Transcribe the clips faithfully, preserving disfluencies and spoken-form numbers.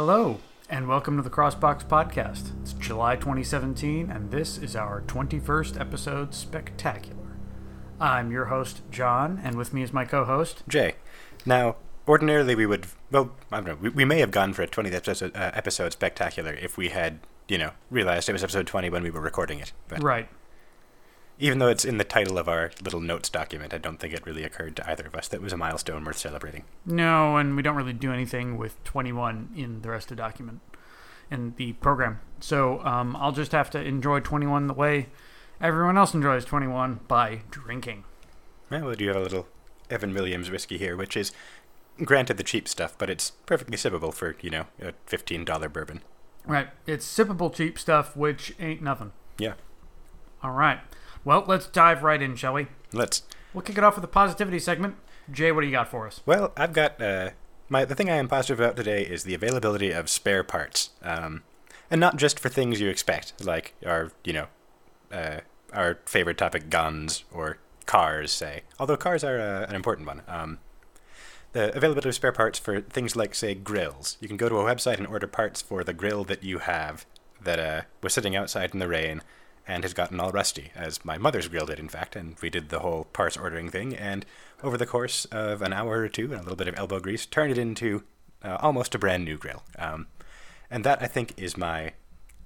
Hello, and welcome to the Crossbox Podcast. It's July twenty seventeen, and this is our twenty-first episode spectacular. I'm your host, John, and with me is my co-host, Jay. Now, ordinarily we would, well, I don't know, we, we may have gone for a twentieth episode, uh, episode spectacular if we had, you know, realized it was episode twenty when we were recording it. But right. Even though it's in the title of our little notes document, I don't think it really occurred to either of us that it was a milestone worth celebrating. No, and we don't really do anything with twenty-one in the rest of the document, in the program. So um, I'll just have to enjoy twenty-one the way everyone else enjoys twenty-one, by drinking. Well, we do have a little Evan Williams whiskey here, which is, granted, the cheap stuff, but it's perfectly sippable for, you know, a fifteen dollars bourbon. Right. It's sippable cheap stuff, which ain't nothing. Yeah. All right. Well, let's dive right in, shall we? Let's. We'll kick it off with the positivity segment. Jay, what do you got for us? Well, I've got, uh, my the thing I am positive about today is the availability of spare parts. Um, and not just for things you expect, like our, you know, uh, our favorite topic, guns, or cars, say. Although cars are uh, an important one. Um, the availability of spare parts for things like, say, grills. You can go to a website and order parts for the grill that you have that uh, was sitting outside in the rain and has gotten all rusty, as my mother's grill did, in fact, and we did the whole parts ordering thing, and over the course of an hour or two and a little bit of elbow grease, turned it into uh, almost a brand new grill. Um, and that, I think, is my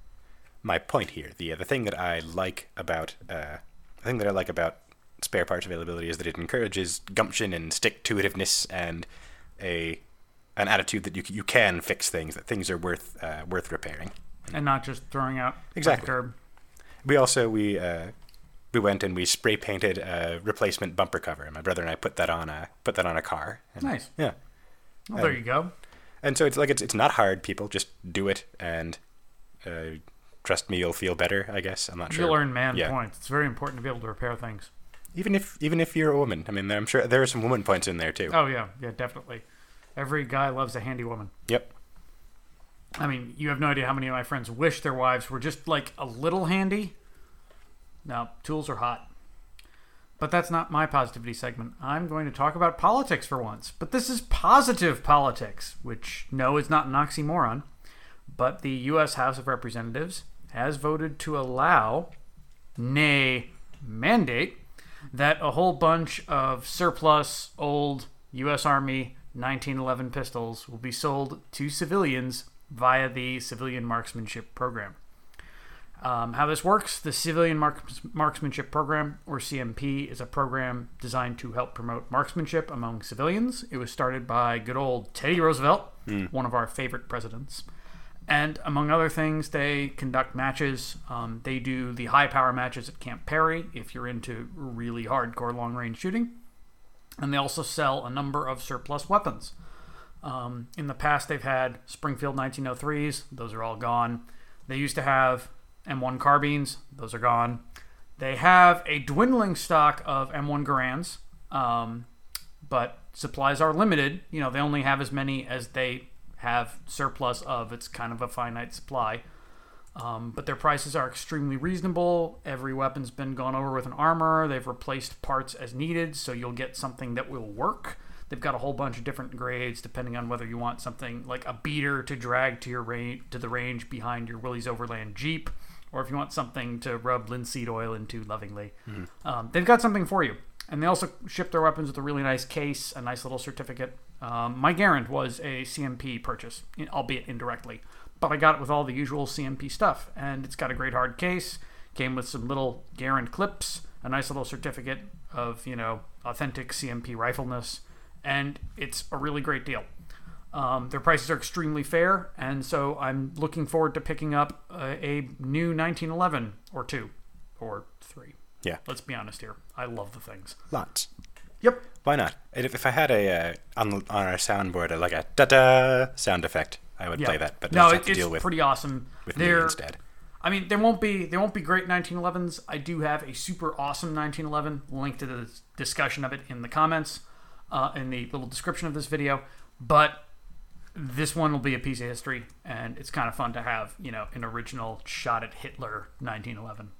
my point here. The uh, the thing that I like about uh, the thing that I like about spare parts availability is that it encourages gumption and stick-to-itiveness and a an attitude that you you can fix things, that things are worth uh, worth repairing, and not just throwing out exactly. the curb. We also, we uh, we went and we spray painted a replacement bumper cover, and my brother and I put that on a put that on a car. And, nice. Yeah. Well, there you go. And so it's like it's it's not hard. People just do it, and uh, trust me, you'll feel better. I guess I'm not sure. You'll earn man yeah. points. It's very important to be able to repair things. Even if even if you're a woman, I mean, I'm sure there are some woman points in there too. Oh yeah, yeah, definitely. Every guy loves a handy woman. Yep. I mean, you have no idea how many of my friends wish their wives were just like a little handy. No, tools are hot. But that's not my positivity segment. I'm going to talk about politics for once. But this is positive politics, which, no, is not an oxymoron. But the U S House of Representatives has voted to allow, nay, mandate, that a whole bunch of surplus old U S Army nineteen eleven pistols will be sold to civilians via the Civilian Marksmanship Program. Um, how this works, the Civilian Marks- Marksmanship Program, or C M P, is a program designed to help promote marksmanship among civilians. It was started by good old Teddy Roosevelt, mm. one of our favorite presidents. And among other things, they conduct matches. Um, they do the high-power matches at Camp Perry, if you're into really hardcore long-range shooting. And they also sell a number of surplus weapons. Um, in the past, they've had Springfield nineteen oh threes. Those are all gone. They used to have M one carbines. Those are gone. They have a dwindling stock of M one Garands, um, but supplies are limited. You know, they only have as many as they have surplus of. It's kind of a finite supply. Um, but their prices are extremely reasonable. Every weapon's been gone over with an armor. They've replaced parts as needed, so you'll get something that will work. They've got a whole bunch of different grades depending on whether you want something like a beater to drag to your range, to the range behind your Willys Overland Jeep, or if you want something to rub linseed oil into lovingly. Mm-hmm. Um, they've got something for you. And they also ship their weapons with a really nice case, a nice little certificate. Um, my Garand was a C M P purchase, albeit indirectly. But I got it with all the usual C M P stuff. And it's got a great hard case. Came with some little Garand clips, a nice little certificate of, you know, authentic C M P rifleness. And it's a really great deal. Um, their prices are extremely fair, and so I'm looking forward to picking up a, a new nineteen eleven or two or three. Yeah. Let's be honest here. I love the things. Lots. Yep. Why not? If, if I had a uh, on on our soundboard a, like a da-da sound effect, I would yeah. play that. But no, have it, to it's deal with, pretty awesome. With They're, me instead. I mean, there won't be there won't be great nineteen elevens. I do have a super awesome nineteen eleven. Link to the discussion of it in the comments, uh, in the little description of this video. But this one will be a piece of history, and it's kind of fun to have, you know, an original shot at Hitler nineteen eleven.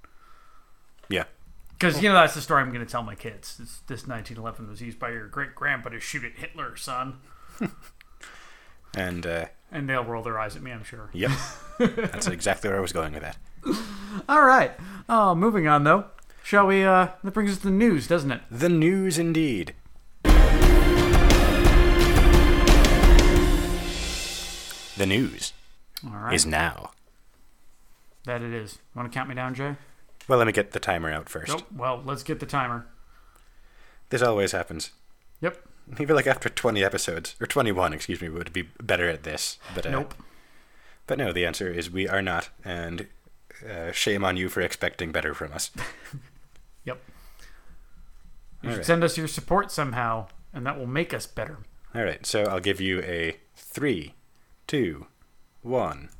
Yeah. Because, you know, that's the story I'm going to tell my kids. This, this nineteen eleven was used by your great-grandpa to shoot at Hitler, son. And uh, And they'll roll their eyes at me, I'm sure. Yep. That's exactly where I was going with that. All right. Oh, moving on, though. Shall we, uh, that brings us to the news, doesn't it? The news, indeed. The news All right. is now. That it is. Want to count me down, Jay? Well, let me get the timer out first. Nope. Well, let's get the timer. This always happens. Yep. I feel like after twenty episodes, or twenty-one, excuse me, we would be better at this. But, uh, Nope. But no, the answer is we are not, and uh, shame on you for expecting better from us. Yep. You All should right. send us your support somehow, and that will make us better. All right, so I'll give you a three, two, one.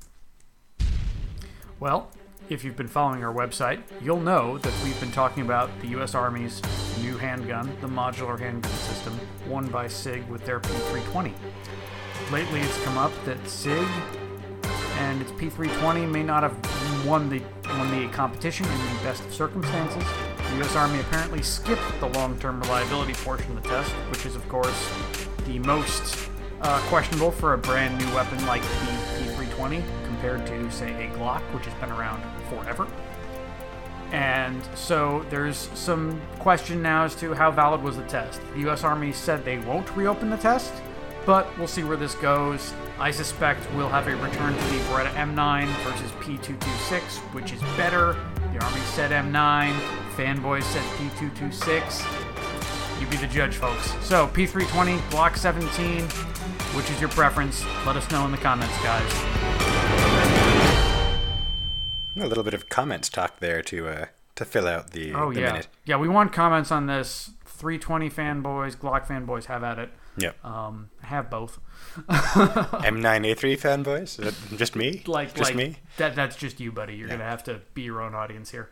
Well, if you've been following our website, you'll know that we've been talking about the U S Army's new handgun, the modular handgun system, won by SIG with their P three twenty. Lately, it's come up that SIG and its P three twenty may not have won the won the competition in the best of circumstances. The U S Army apparently skipped the long-term reliability portion of the test, which is, of course, the most uh, questionable for a brand new weapon like the P three twenty compared to, say, a Glock, which has been around forever. And so there's some question now as to how valid was the test. The U S Army said they won't reopen the test, but we'll see where this goes. I suspect we'll have a return to the Beretta M nine versus P two twenty-six, which is better. The Army said M nine, fanboys said P two twenty-six. You be the judge, folks. So, P three twenty, Glock seventeen, which is your preference? Let us know in the comments, guys. A little bit of comments talk there to uh, to fill out the, Oh, the yeah. minute. Yeah, we want comments on this. three twenty fanboys, Glock fanboys, have at it. Yep. Um, have both. M nine A three fanboys? Is that just me? Like, just like me? That, that's just you, buddy. You're Yeah. going to have to be your own audience here.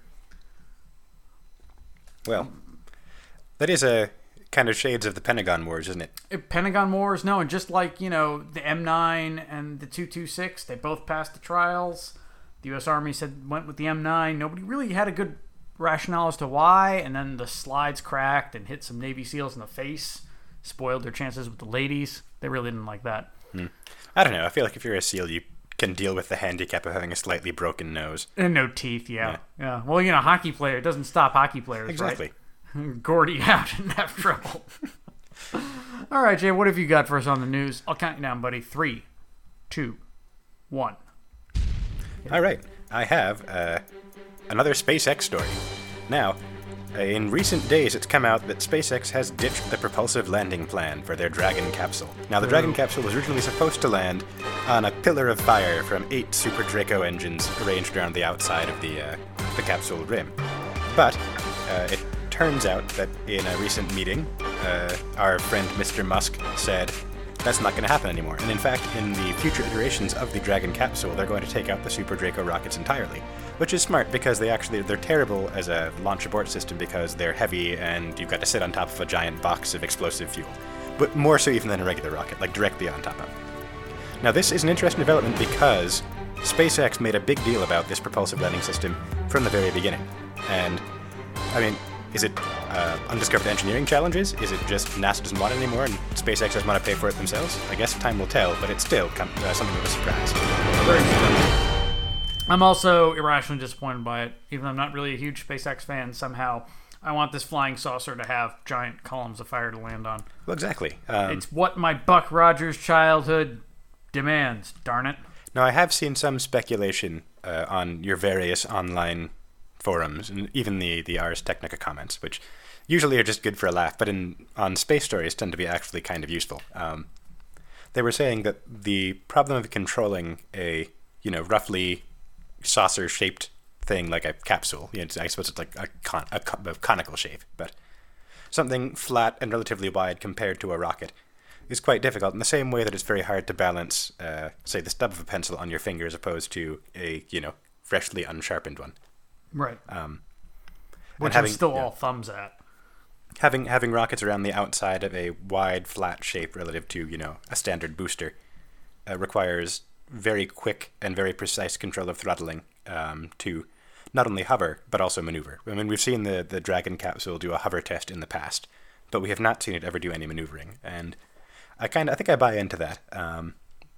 Well, that is a kind of shades of the Pentagon Wars, isn't it? Uh, Pentagon Wars, no, and just like, you know, the M nine and the two twenty-six, they both passed the trials. The U S Army said went with the M nine. Nobody really had a good rationale as to why, and then the slides cracked and hit some Navy SEALs in the face. Spoiled their chances with the ladies. They really didn't like that. Hmm. I don't know. I feel like if you're a SEAL, you can deal with the handicap of having a slightly broken nose. And no teeth, yeah. Yeah. yeah. Well, you know, hockey player, it doesn't stop hockey players, Exactly. right? Gordy out and have trouble. All right, Jay, what have you got for us on the news? I'll count you down, buddy. Three, two, one. All right. I have uh, another SpaceX story. Now, uh, in recent days, it's come out that SpaceX has ditched the propulsive landing plan for their Dragon capsule. Now, the Dragon capsule was originally supposed to land on a pillar of fire from eight Super Draco engines arranged around the outside of the uh, the capsule rim. But uh, it turns out that in a recent meeting, uh, our friend Mister Musk said that's not going to happen anymore. And in fact, in the future iterations of the Dragon capsule, they're going to take out the Super Draco rockets entirely, which is smart because they actually they're terrible as a launch abort system because they're heavy and you've got to sit on top of a giant box of explosive fuel. But more so even than a regular rocket, like directly on top of. Now this is an interesting development because SpaceX made a big deal about this propulsive landing system from the very beginning. And I mean, is it uh, undiscovered engineering challenges? Is it just NASA doesn't want it anymore and SpaceX doesn't want to pay for it themselves? I guess time will tell, but it's still com- uh, something of a surprise. Very surprising. I'm also irrationally disappointed by it. Even though I'm not really a huge SpaceX fan, somehow I want this flying saucer to have giant columns of fire to land on. Well, exactly. Um, It's what my Buck Rogers childhood demands, darn it. Now, I have seen some speculation uh, on your various online forums, and even the, the Ars Technica comments, which usually are just good for a laugh, but in on space stories tend to be actually kind of useful. Um, they were saying that the problem of controlling a, you know, roughly saucer-shaped thing like a capsule, you know, I suppose it's like a, con- a, con- a conical shape, but something flat and relatively wide compared to a rocket is quite difficult in the same way that it's very hard to balance, uh, say, the stub of a pencil on your finger as opposed to a, you know, freshly unsharpened one. Right. Um, Which having, I'm still yeah. all thumbs at. Having having rockets around the outside of a wide, flat shape relative to, you know, a standard booster uh, requires very quick and very precise control of throttling um, to not only hover, but also maneuver. I mean, we've seen the, the Dragon capsule do a hover test in the past, but we have not seen it ever do any maneuvering. And I kind of, I think I buy into that. Um,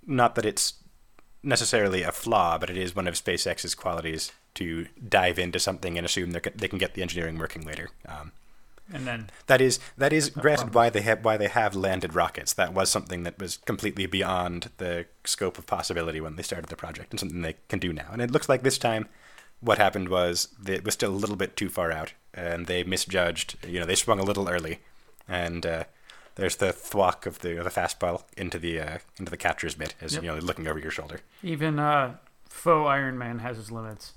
not that it's necessarily a flaw, but it is one of SpaceX's qualities to dive into something and assume they they can get the engineering working later. Um, and then that is that is granted promise. why they have why they have landed rockets. That was something that was completely beyond the scope of possibility when they started the project, and something they can do now. And it looks like this time, what happened was that it was still a little bit too far out, and they misjudged. You know, they swung a little early, and uh, there's the thwack of the the fastball into the uh, into the catcher's mitt as Yep. you know looking over your shoulder. Even uh, faux Iron Man has his limits.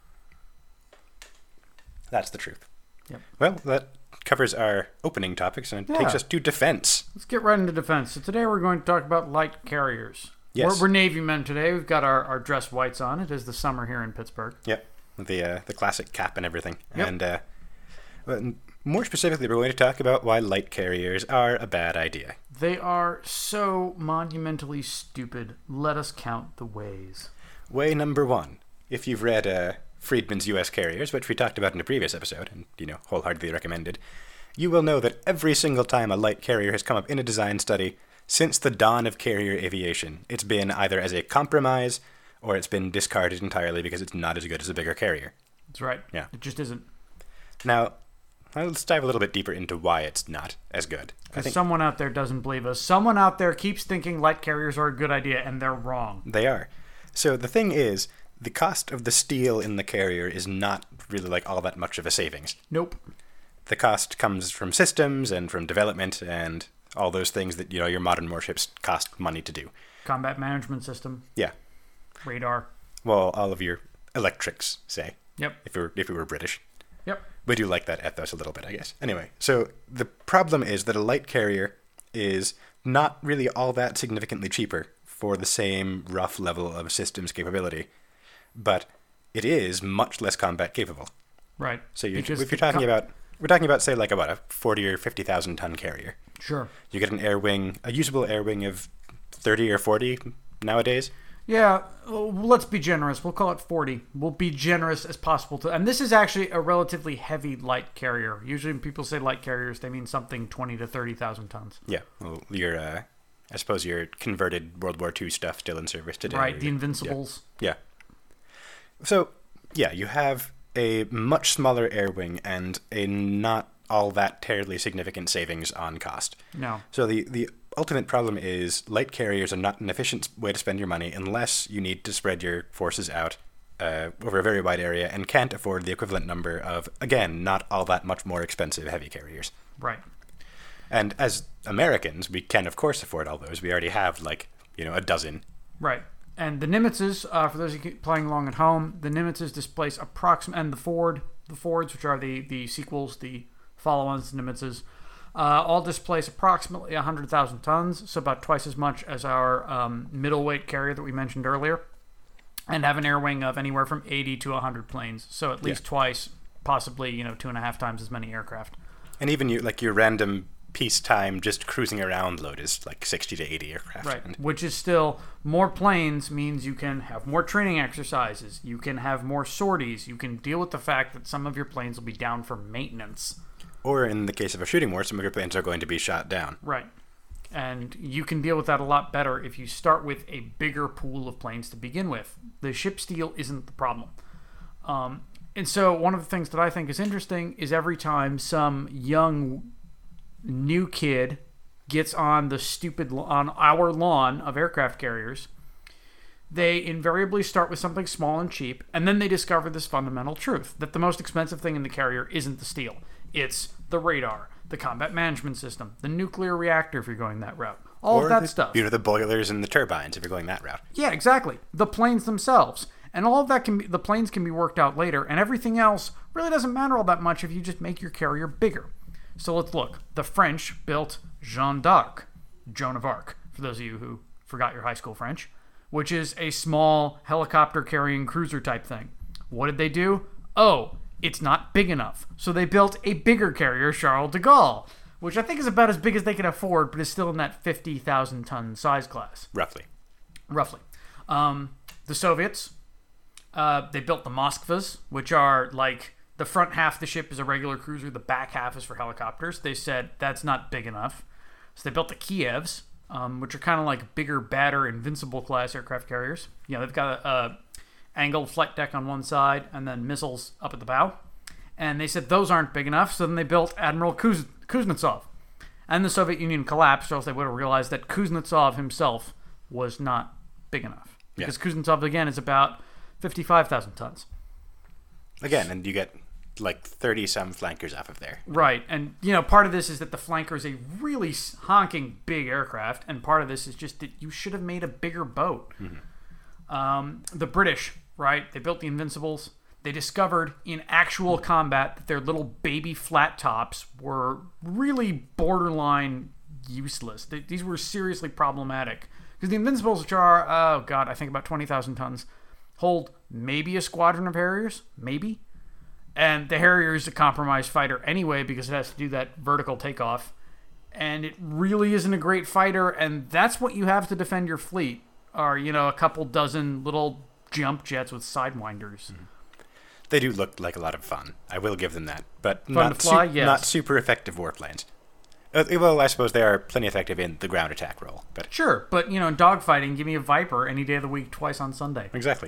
That's the truth. Yep. Well, that covers our opening topics and it Yeah. takes us to defense. Let's get right into defense. So today we're going to talk about light carriers. Yes. We're, we're Navy men today. We've got our, our dress whites on. It is the summer here in Pittsburgh. Yep. The uh, the classic cap and everything. Yep. And uh, well, more specifically, we're going to talk about why light carriers are a bad idea. They are so monumentally stupid. Let us count the ways. Way number one. If you've read uh, Friedman's U S Carriers, which we talked about in a previous episode, and you know wholeheartedly recommended, you will know that every single time a light carrier has come up in a design study since the dawn of carrier aviation, it's been either as a compromise or it's been discarded entirely because it's not as good as a bigger carrier. That's right. Yeah. It just isn't. Now, let's dive a little bit deeper into why it's not as good. I Because think someone out there doesn't believe us. Someone out there keeps thinking light carriers are a good idea, and they're wrong. they are. So the thing is, the cost of the steel in the carrier is not really like all that much of a savings. Nope. The cost comes from systems and from development and all those things that you know your modern warships cost money to do. Combat management system, Yeah. radar. Well, all of your electrics, say, Yep. if we were if we were British. Yep. We do like that ethos a little bit, I guess. Anyway, so the problem is that a light carrier is not really all that significantly cheaper for the same rough level of systems capability, but it is much less combat capable. Right. So you're, Because if you're the talking com- about, we're talking about, say, like a, what, a forty or fifty thousand ton carrier. Sure. You get an air wing, a usable air wing of thirty or forty nowadays. Yeah, well, let's be generous. We'll call it forty. We'll be generous as possible to. And this is actually a relatively heavy light carrier. Usually, when people say light carriers, they mean something twenty to thirty thousand tons. Yeah, well, your, uh, I suppose your converted World War Two stuff still in service today. Right. The Yeah. Invincibles. Yeah. So, yeah, you have a much smaller air wing and a not all that terribly significant savings on cost. No. So the, the ultimate problem is light carriers are not an efficient way to spend your money unless you need to spread your forces out uh, over a very wide area and can't afford the equivalent number of, again, not all that much more expensive heavy carriers. Right. And as Americans, we can, of course, afford all those. We already have, like, you know, a dozen. Right. And the Nimitzes, uh, for those of you playing along at home, the Nimitzes displace approximately, and the Ford, the Fords, which are the, the sequels, the follow-ons to Nimitzes, uh, all displace approximately one hundred thousand tons, so about twice as much as our um, middleweight carrier that we mentioned earlier, and have an air wing of anywhere from eighty to one hundred planes, so at least Yeah. twice, possibly, you know, two and a half times as many aircraft. And even you, like your random peacetime just cruising around load is like sixty to eighty aircraft. Right, And which is still more planes means you can have more training exercises, you can have more sorties, you can deal with the fact that some of your planes will be down for maintenance. Or in the case of a shooting war, some of your planes are going to be shot down. Right. And you can deal with that a lot better if you start with a bigger pool of planes to begin with. The ship steel isn't the problem. Um, and so one of the things that I think is interesting is every time some young new kid gets on the stupid on our lawn of aircraft carriers, they invariably start with something small and cheap, and then they discover this fundamental truth that the most expensive thing in the carrier isn't the steel. It's the radar, the combat management system, the nuclear reactor if you're going that route. All or of that the, stuff. You know, the boilers and the turbines if you're going that route. Yeah, exactly. The planes themselves. And all of that can be, the planes can be worked out later, and everything else really doesn't matter all that much if you just make your carrier bigger. So let's look. The French built Jeanne d'Arc, Joan of Arc, for those of you who forgot your high school French, which is a small helicopter carrying cruiser type thing. What did they do? Oh, it's not big enough. So they built a bigger carrier, Charles de Gaulle, which I think is about as big as they can afford, but is still in that fifty thousand ton size class. Roughly. Roughly. Um, the Soviets, uh, they built the Moskvas, which are like the front half of the ship is a regular cruiser, the back half is for helicopters. They said that's not big enough. So they built the Kievs, um, which are kind of like bigger, badder, invincible class aircraft carriers. You know, they've got a, a angled flight deck on one side and then missiles up at the bow. And they said those aren't big enough, so then they built Admiral Kuz- Kuznetsov. And the Soviet Union collapsed, or else they would have realized that Kuznetsov himself was not big enough. Yeah. Because Kuznetsov, again, is about fifty-five thousand tons. Again, and you get like thirty-some flankers off of there. Right. And, you know, part of this is that the Flanker is a really honking big aircraft, and part of this is just that you should have made a bigger boat. Mm-hmm. Um, the British, right, they built the Invincibles. They discovered in actual combat that their little baby flat tops were really borderline useless. They, these were seriously problematic. Because the Invincibles, which are, oh god, I think about twenty thousand tons, hold maybe a squadron of Harriers, maybe. And the Harrier is a compromised fighter anyway because it has to do that vertical takeoff. And it really isn't a great fighter, and that's what you have to defend your fleet, are, you know, a couple dozen little jump jets with sidewinders. Mm-hmm. They do look like a lot of fun. I will give them that. But Fun not, to fly, su- yes. not super effective warplanes. Uh, well, I suppose they are plenty effective in the ground attack role. But Sure, but, you know, in dogfighting, give me a Viper any day of the week, twice on Sunday. Exactly.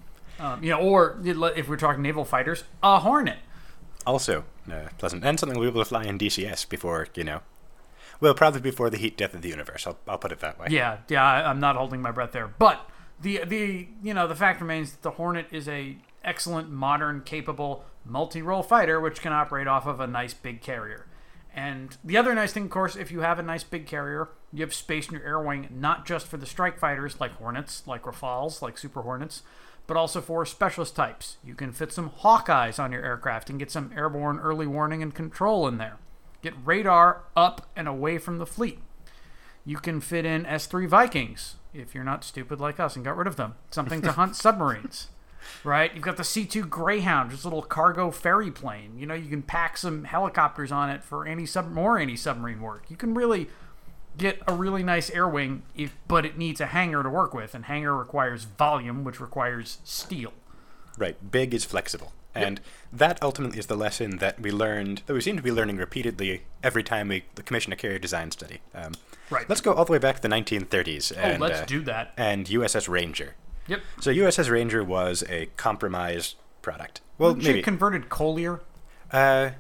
Um, you know, or if we're talking naval fighters, a Hornet. Also uh, pleasant. And something we'll be able to fly in D C S before, you know... Well, probably before the heat death of the universe. I'll, I'll put it that way. Yeah, yeah, I, I'm not holding my breath there. But the the you know the fact remains that the Hornet is a excellent, modern, capable, multi-role fighter which can operate off of a nice big carrier. And the other nice thing, of course, if you have a nice big carrier, you have space in your air wing, not just for the strike fighters like Hornets, like Rafales, like Super Hornets, but also for specialist types. You can fit some Hawkeyes on your aircraft and get some airborne early warning and control in there. Get radar up and away from the fleet. You can fit in S three Vikings, if you're not stupid like us and got rid of them. Something to hunt submarines. Right? You've got the C two Greyhound, just a little cargo ferry plane. You know, you can pack some helicopters on it for any sub more anti-submarine work. You can really get a really nice air wing, if, but it needs a hangar to work with, and hangar requires volume, which requires steel. Right. Big is flexible. And that ultimately is the lesson that we learned, that we seem to be learning repeatedly every time we commission a carrier design study. Um, right. Let's go all the way back to the nineteen thirties. And, oh, let's uh, do that. And U S S Ranger. Yep. So U S S Ranger was a compromised product. Well, Wasn't maybe. she converted Collier? Uh,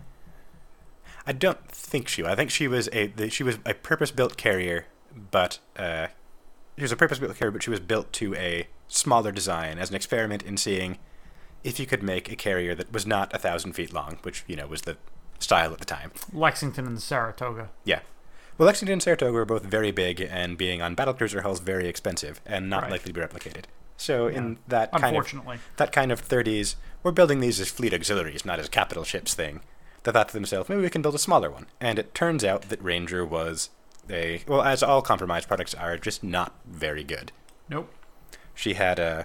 I don't think she was. I think she was a the, she was a purpose-built carrier, but uh, she was a purpose-built carrier, but she was built to a smaller design as an experiment in seeing if you could make a carrier that was not a thousand feet long, which, you know, was the style at the time. Lexington and Saratoga. Yeah. Well, Lexington and Saratoga were both very big, and being on battlecruiser hulls, very expensive, and not Right. likely to be replicated. So Yeah. in that kind of Unfortunately. that kind of thirties, we're building these as fleet auxiliaries, not as capital ships thing. They thought to themselves, maybe we can build a smaller one. And it turns out that Ranger was a, well, as all compromised products are, just not very good. Nope. She had a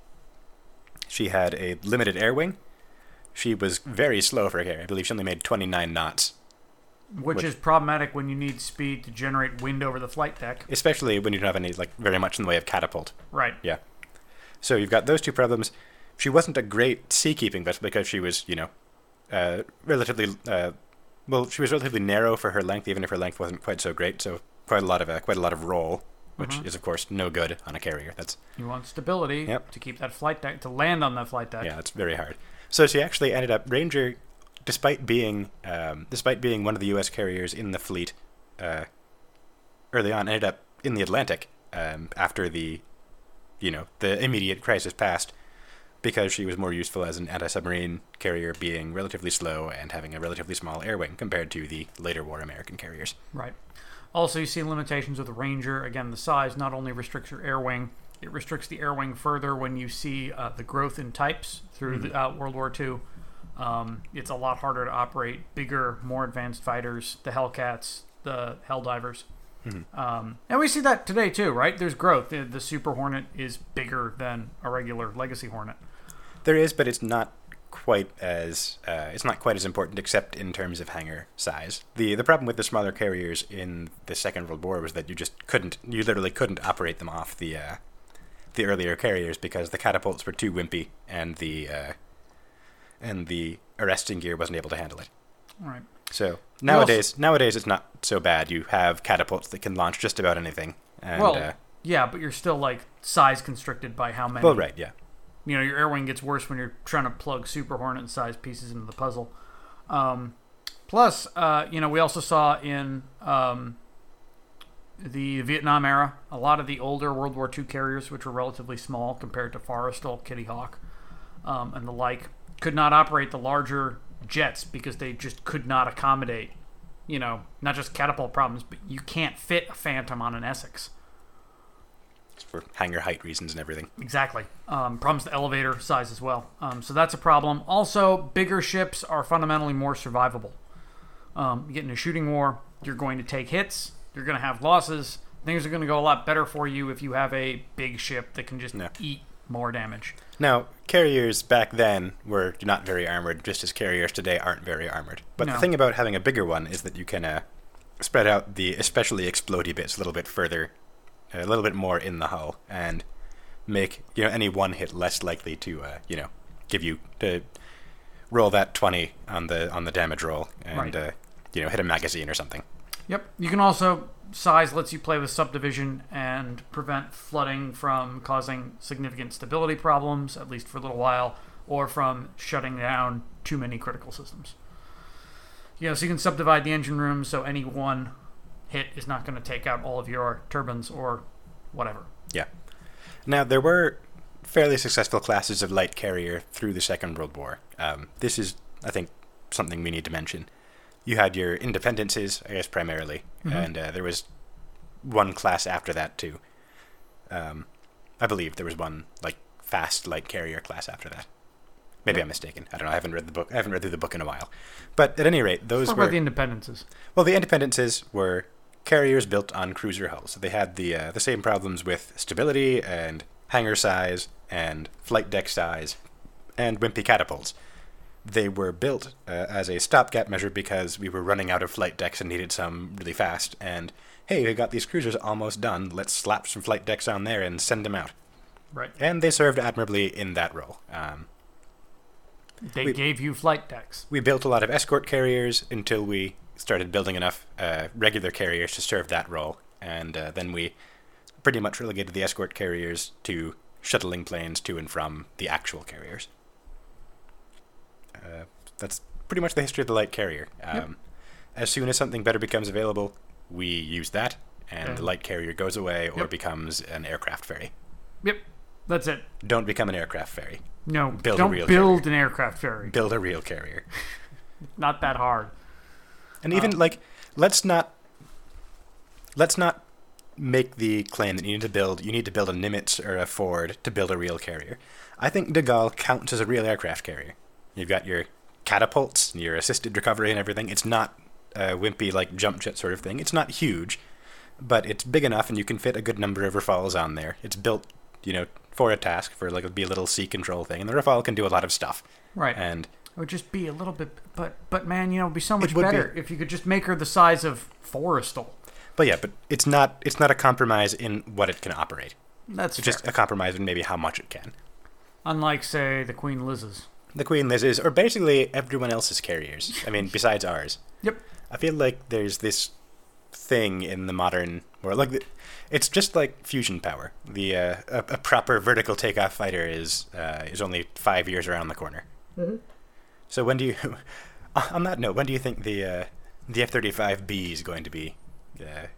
she had a limited air wing. She was very slow for a carrier. I believe she only made twenty-nine knots. Which, Which- is problematic when you need speed to generate wind over the flight deck. Especially when you don't have any, like, very much in the way of catapult. Right. Yeah. So you've got those two problems. She wasn't a great seakeeping vessel because she was, you know, uh, relatively, uh, well, she was relatively narrow for her length, even if her length wasn't quite so great. So quite a lot of uh, quite a lot of roll, which Mhm. is of course no good on a carrier. That's You want stability Yep. to keep that flight deck, to land on that flight deck. yeah, that's very hard. So she actually ended up Ranger, despite being um, despite being one of the U S carriers in the fleet uh, early on, ended up in the Atlantic um, after the, you know, the immediate crisis passed, because she was more useful as an anti-submarine carrier, being relatively slow and having a relatively small air wing compared to the later war American carriers. Right. Also, you see limitations with the Ranger. Again, the size not only restricts your air wing, it restricts the air wing further when you see uh, the growth in types through Mhm. the, uh, World War Two. Um, it's a lot harder to operate bigger, more advanced fighters, the Hellcats, the Helldivers. Mhm. Um, and we see that today, too, right? There's growth. The, the Super Hornet is bigger than a regular Legacy Hornet. There is, but it's not quite as uh, it's not quite as important, except in terms of hangar size. the The problem with the smaller carriers in the Second World War was that you just couldn't, you literally couldn't operate them off the uh, the earlier carriers because the catapults were too wimpy, and the uh, and the arresting gear wasn't able to handle it. All right. So nowadays, nowadays it's not so bad. You have catapults that can launch just about anything, And, well, uh, yeah, but you're still like size constricted by how many. well, right, yeah. You know, your air wing gets worse when you're trying to plug Super Hornet sized pieces into the puzzle. Um, plus, uh, you know, we also saw in um, the Vietnam era a lot of the older World War Two carriers, which were relatively small compared to Forrestal, Kitty Hawk, um, and the like, could not operate the larger jets because they just could not accommodate, you know, not just catapult problems, but you can't fit a Phantom on an Essex. For hangar height reasons and everything. Exactly. Um, problems with the elevator size as well. Um, so that's a problem. Also, bigger ships are fundamentally more survivable. Um, you get in a shooting war, you're going to take hits, you're going to have losses. Things are going to go a lot better for you if you have a big ship that can just No. eat more damage. Now, carriers back then were not very armored, just as carriers today aren't very armored. But No. the thing about having a bigger one is that you can uh, spread out the especially explodey bits a little bit further, a little bit more in the hull, and make, you know, any one hit less likely to, uh, you know, give you to roll that twenty on the on the damage roll and Right. uh, you know, hit a magazine or something. Yep. You can also, size lets you play with subdivision and prevent flooding from causing significant stability problems, at least for a little while, or from shutting down too many critical systems. You know, so you can subdivide the engine room so any one hit is not going to take out all of your turbines or whatever. Yeah. Now, there were fairly successful classes of light carrier through the Second World War. Um, this is, I think, something we need to mention. You had your Independences, I guess, primarily, Mm-hmm. and uh, there was one class after that, too. Um, I believe there was one, like, fast light carrier class after that. Maybe Yep. I'm mistaken. I don't know. I haven't read the book. I haven't read through the book in a while. But at any rate, those What were... about the Independences? Well, the Independences were carriers built on cruiser hulls. So they had the uh, the same problems with stability and hangar size and flight deck size and wimpy catapults. They were built uh, as a stopgap measure because we were running out of flight decks and needed some really fast. And, hey, we got these cruisers almost done. Let's slap some flight decks on there and send them out. Right. And they served admirably in that role. Um, They we- gave you flight decks. we built a lot of escort carriers until we started building enough uh, regular carriers to serve that role, and uh, then we pretty much relegated the escort carriers to shuttling planes to and from the actual carriers. Uh, that's pretty much the history of the light carrier. Um, Yep. As soon as something better becomes available, we use that, and Okay. the light carrier goes away or Yep. becomes an aircraft ferry. Yep. That's it. Don't become an aircraft ferry. No, Build a don't real build an aircraft ferry. Build a real carrier. Not that hard. And even Um, like, let's not let's not make the claim that you need to build you need to build a Nimitz or a Ford to build a real carrier. I think De Gaulle counts as a real aircraft carrier. You've got your catapults, your assisted recovery, and everything. It's not a wimpy like jump jet sort of thing. It's not huge, but it's big enough, and you can fit a good number of Rafales on there. It's built, you know, for a task, for like be a little sea control thing, and the Rafale can do a lot of stuff. Right. And It would just be a little bit, but but man, you know, it'd be so much would be. better if you could just make her the size of Forrestal. but yeah, but it's not it's not a compromise in what it can operate. That's It's fair. just a compromise in maybe how much it can. Unlike, say, the Queen Liz's. The Queen Liz's, or basically everyone else's carriers. I mean, besides ours. Yep. I feel like there's this thing in the modern world, like the, it's just like fusion power. The uh, a, a proper vertical takeoff fighter is uh, is only five years around the corner. Mm-hmm. So when do you, on that note, when do you think the uh, the F thirty-five B is going to be uh,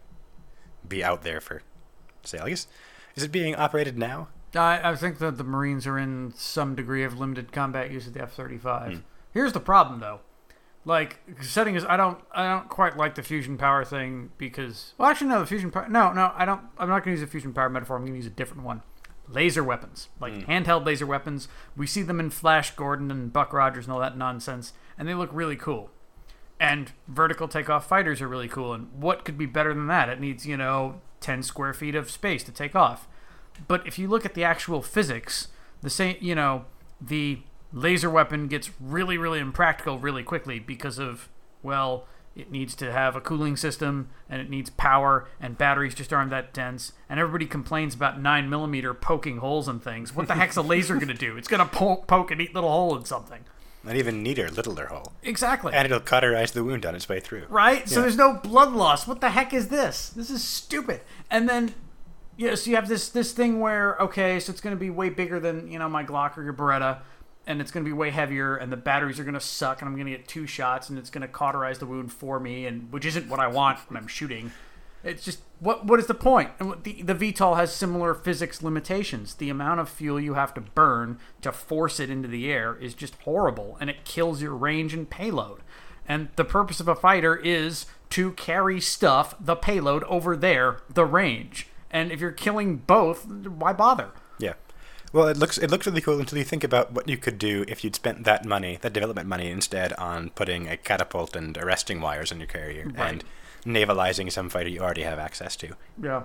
be out there for sale? I guess, is it being operated now? I, I think that the Marines are in some degree of limited combat use of the F thirty-five. Hmm. Here's the problem, though. Like, setting is, I don't, I don't quite like the fusion power thing because, well, actually, no, the fusion power, no, no, I don't, I'm not going to use a fusion power metaphor. I'm going to use a different one. Laser weapons, like Mm. handheld laser weapons. We see them in Flash Gordon and Buck Rogers and all that nonsense, and they look really cool. And vertical takeoff fighters are really cool. And what could be better than that? It needs, you know, ten square feet of space to take off. But if you look at the actual physics, the same, you know, the laser weapon gets really, really impractical really quickly because of, well, it needs to have a cooling system and it needs power and batteries just aren't that dense. And everybody complains about nine millimeter poking holes in things. What the heck's a laser going to do? It's going to poke, poke a neat little hole in something. Not even neater, littler hole. Exactly. And it'll cauterize the wound on its way through. Right? So Yeah. there's no blood loss. What the heck is this? This is stupid. And then Yeah, so you have this this thing where, okay, so it's going to be way bigger than, you know, my Glock or your Beretta, and it's going to be way heavier, and the batteries are going to suck, and I'm going to get two shots, and it's going to cauterize the wound for me, and which isn't what I want when I'm shooting. It's just, what what is the point? And what the, the V TOL has similar physics limitations. The amount of fuel you have to burn to force it into the air is just horrible, and it kills your range and payload. And the purpose of a fighter is to carry stuff, the payload, over there, the range. And if you're killing both, why bother? Yeah. Well, it looks it looks really cool until you think about what you could do if you'd spent that money, that development money, instead on putting a catapult and arresting wires on your carrier Right. and navalizing some fighter you already have access to. Yeah.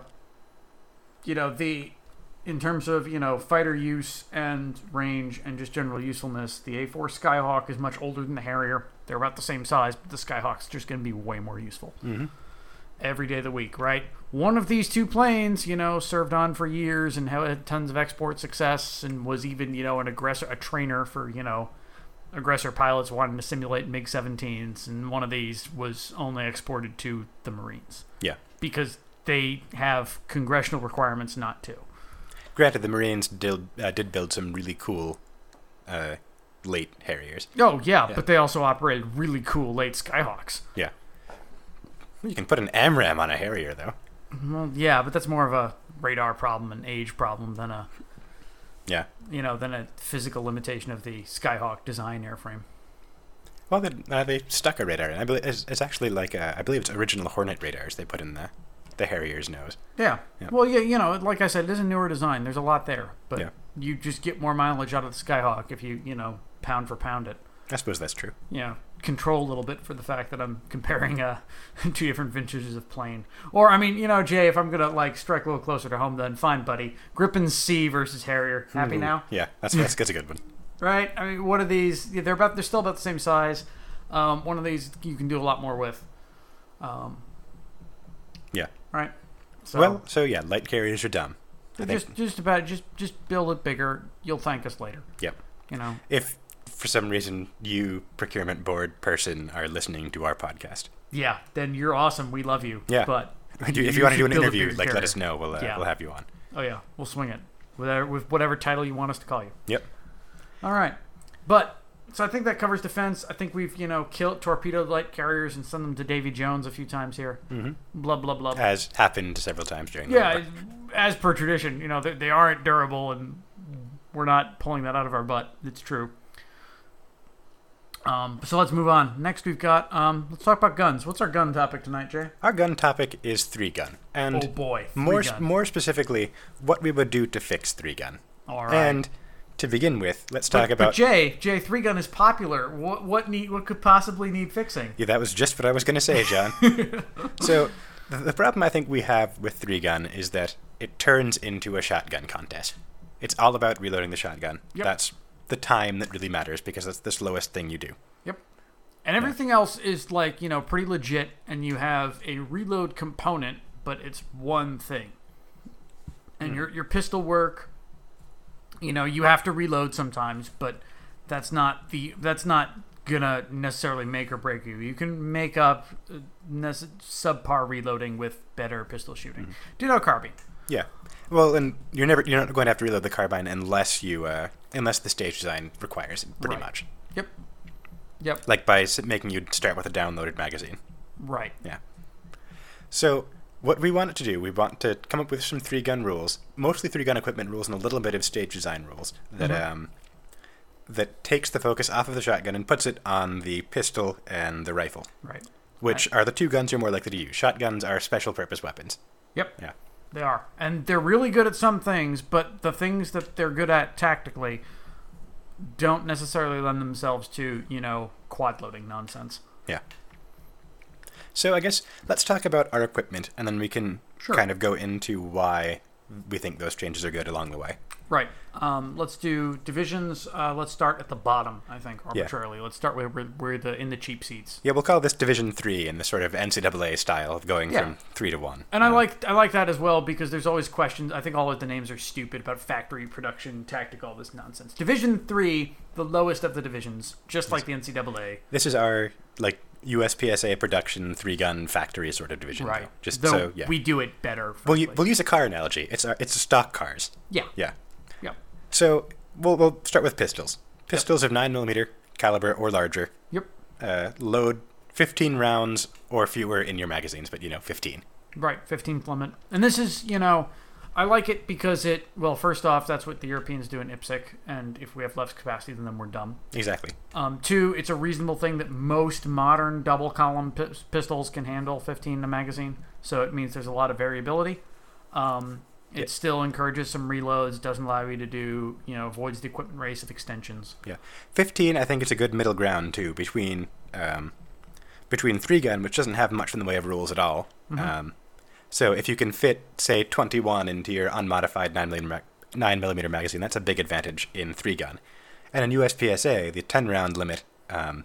You know, the in terms of, you know, fighter use and range and just general usefulness, the A four Skyhawk is much older than the Harrier. They're about the same size, but the Skyhawk's just going to be way more useful. Mm-hmm. Every day of the week, right? One of these two planes, you know, served on for years and had tons of export success and was even, you know, an aggressor, a trainer for, you know, aggressor pilots wanting to simulate MiG seventeens. And one of these was only exported to the Marines. Yeah. Because they have congressional requirements not to. Granted, the Marines did, uh, did build some really cool uh, late Harriers. Oh, yeah, Yeah. but they also operated really cool late Skyhawks. Yeah. You can put an AMRAAM on a Harrier, though. Well, yeah, but that's more of a radar problem and age problem than a, Yeah. you know, than a physical limitation of the Skyhawk design airframe. Well, they, uh, they stuck a radar in. I believe it's, it's actually like a, I believe it's original Hornet radars they put in the the Harrier's nose. Yeah. Yeah. Well, yeah, you know, like I said, it is a newer design. There's a lot there, but Yeah. you just get more mileage out of the Skyhawk if you, you know, pound for pound it. I suppose that's true. You know, control a little bit for the fact that I'm comparing uh, two different vintages of plane. Or, I mean, you know, Jay, if I'm going to, like, strike a little closer to home, then fine, buddy. Gripen C versus Harrier. Happy Ooh. now? Yeah, that's, that's, that's a good one. Right? I mean, one of these, yeah, they're about, they're still about the same size. Um, one of these you can do a lot more with. Um, Yeah. Right? So, Well, so yeah, light carriers are dumb. I think, just just about just just build it bigger. You'll thank us later. yep. You know. If for some reason you, procurement board person, are listening to our podcast, Yeah. Then you're awesome. We love you. Yeah. But if you, if you want to do an should build a interview, bigger like let carrier. us know. We'll uh, Yeah. we'll have you on. Oh yeah, we'll swing it with our, with whatever title you want us to call you. Yep. All right. But so I think that covers defense. I think we've you know killed torpedoed light carriers and sent them to Davy Jones a few times here. Mm-hmm. Blah blah blah. As happened several times during the Yeah, war. as per tradition, you know, they, they aren't durable, and we're not pulling that out of our butt. It's true. Um, so let's move on. Next, we've got um, let's talk about guns. What's our gun topic tonight, Jay? Our gun topic is three gun, and Oh boy, three more gun. more specifically, what we would do to fix three gun. All right. And to begin with, let's but, talk about. But Jay, Jay, three gun is popular. What what need what could possibly need fixing? Yeah, that was just what I was going to say, John. So, the, the problem I think we have with three gun is that it turns into a shotgun contest. It's all about reloading the shotgun. Yep. That's the time that really matters because that's the slowest thing you do. Yep. And everything else is like, you know, pretty legit, and you have a reload component, but it's one thing. And Mm. your your pistol work, you know, you have to reload sometimes, but that's not the that's not gonna necessarily make or break you. You can make up uh, nece- subpar reloading with better pistol shooting. Mm. Ditto carbine. Yeah. Well, and you're never you're not going to have to reload the carbine unless you uh, unless the stage design requires it, pretty Right. much. Yep. Yep. Like by s- making you start with a downloaded magazine. Right. Yeah. So what we want to do, we want to come up with some three gun rules, mostly three gun equipment rules, and a little bit of stage design rules that Mhm. um that takes the focus off of the shotgun and puts it on the pistol and the rifle, Right. which are the two guns you're more likely to use. Shotguns are special purpose weapons. Yep. Yeah. They are. And they're really good at some things, but the things that they're good at tactically don't necessarily lend themselves to, you know, quad loading nonsense. Yeah. So I guess let's talk about our equipment, and then we can Sure. kind of go into why we think those changes are good along the way. Right. Um, let's do divisions. Uh, let's start at the bottom, I think, Yeah. arbitrarily. Let's start where we're, we're the, in the cheap seats. Yeah, we'll call this Division Three in the sort of N C double A style of going Yeah. from three to one. And I Um, like I like that as well because there's always questions. I think all of the names are stupid about factory, production, tactical, all this nonsense. Division three, the lowest of the divisions, just like the N C double A. This is our like U S P S A production three gun factory sort of division. Right. Though. Just Though so yeah. we do it better. We'll, u- frankly. we'll use a car analogy. It's our, it's stock cars. Yeah. Yeah. Yeah. So we'll we'll start with pistols. Pistols of nine millimeter caliber or larger. Yep. Uh, load fifteen rounds or fewer in your magazines, but you know, fifteen. Right, fifteenth limit. And this is, you know, I like it because it, well, first off, that's what the Europeans do in IPSC, and if we have less capacity than them, we're dumb. Exactly. Um, two, it's a reasonable thing that most modern double column p- pistols can handle fifteen in a magazine, so it means there's a lot of variability. Um, it Yeah. still encourages some reloads, doesn't allow you to do, you know, avoids the equipment race of extensions. Yeah. fifteen, I think it's a good middle ground, too, between um, between three gun, which doesn't have much in the way of rules at all. Mhm. Um, so if you can fit, say, twenty-one into your unmodified nine millimeter, nine millimeter magazine, that's a big advantage in three gun. And in U S P S A, the ten round limit, um,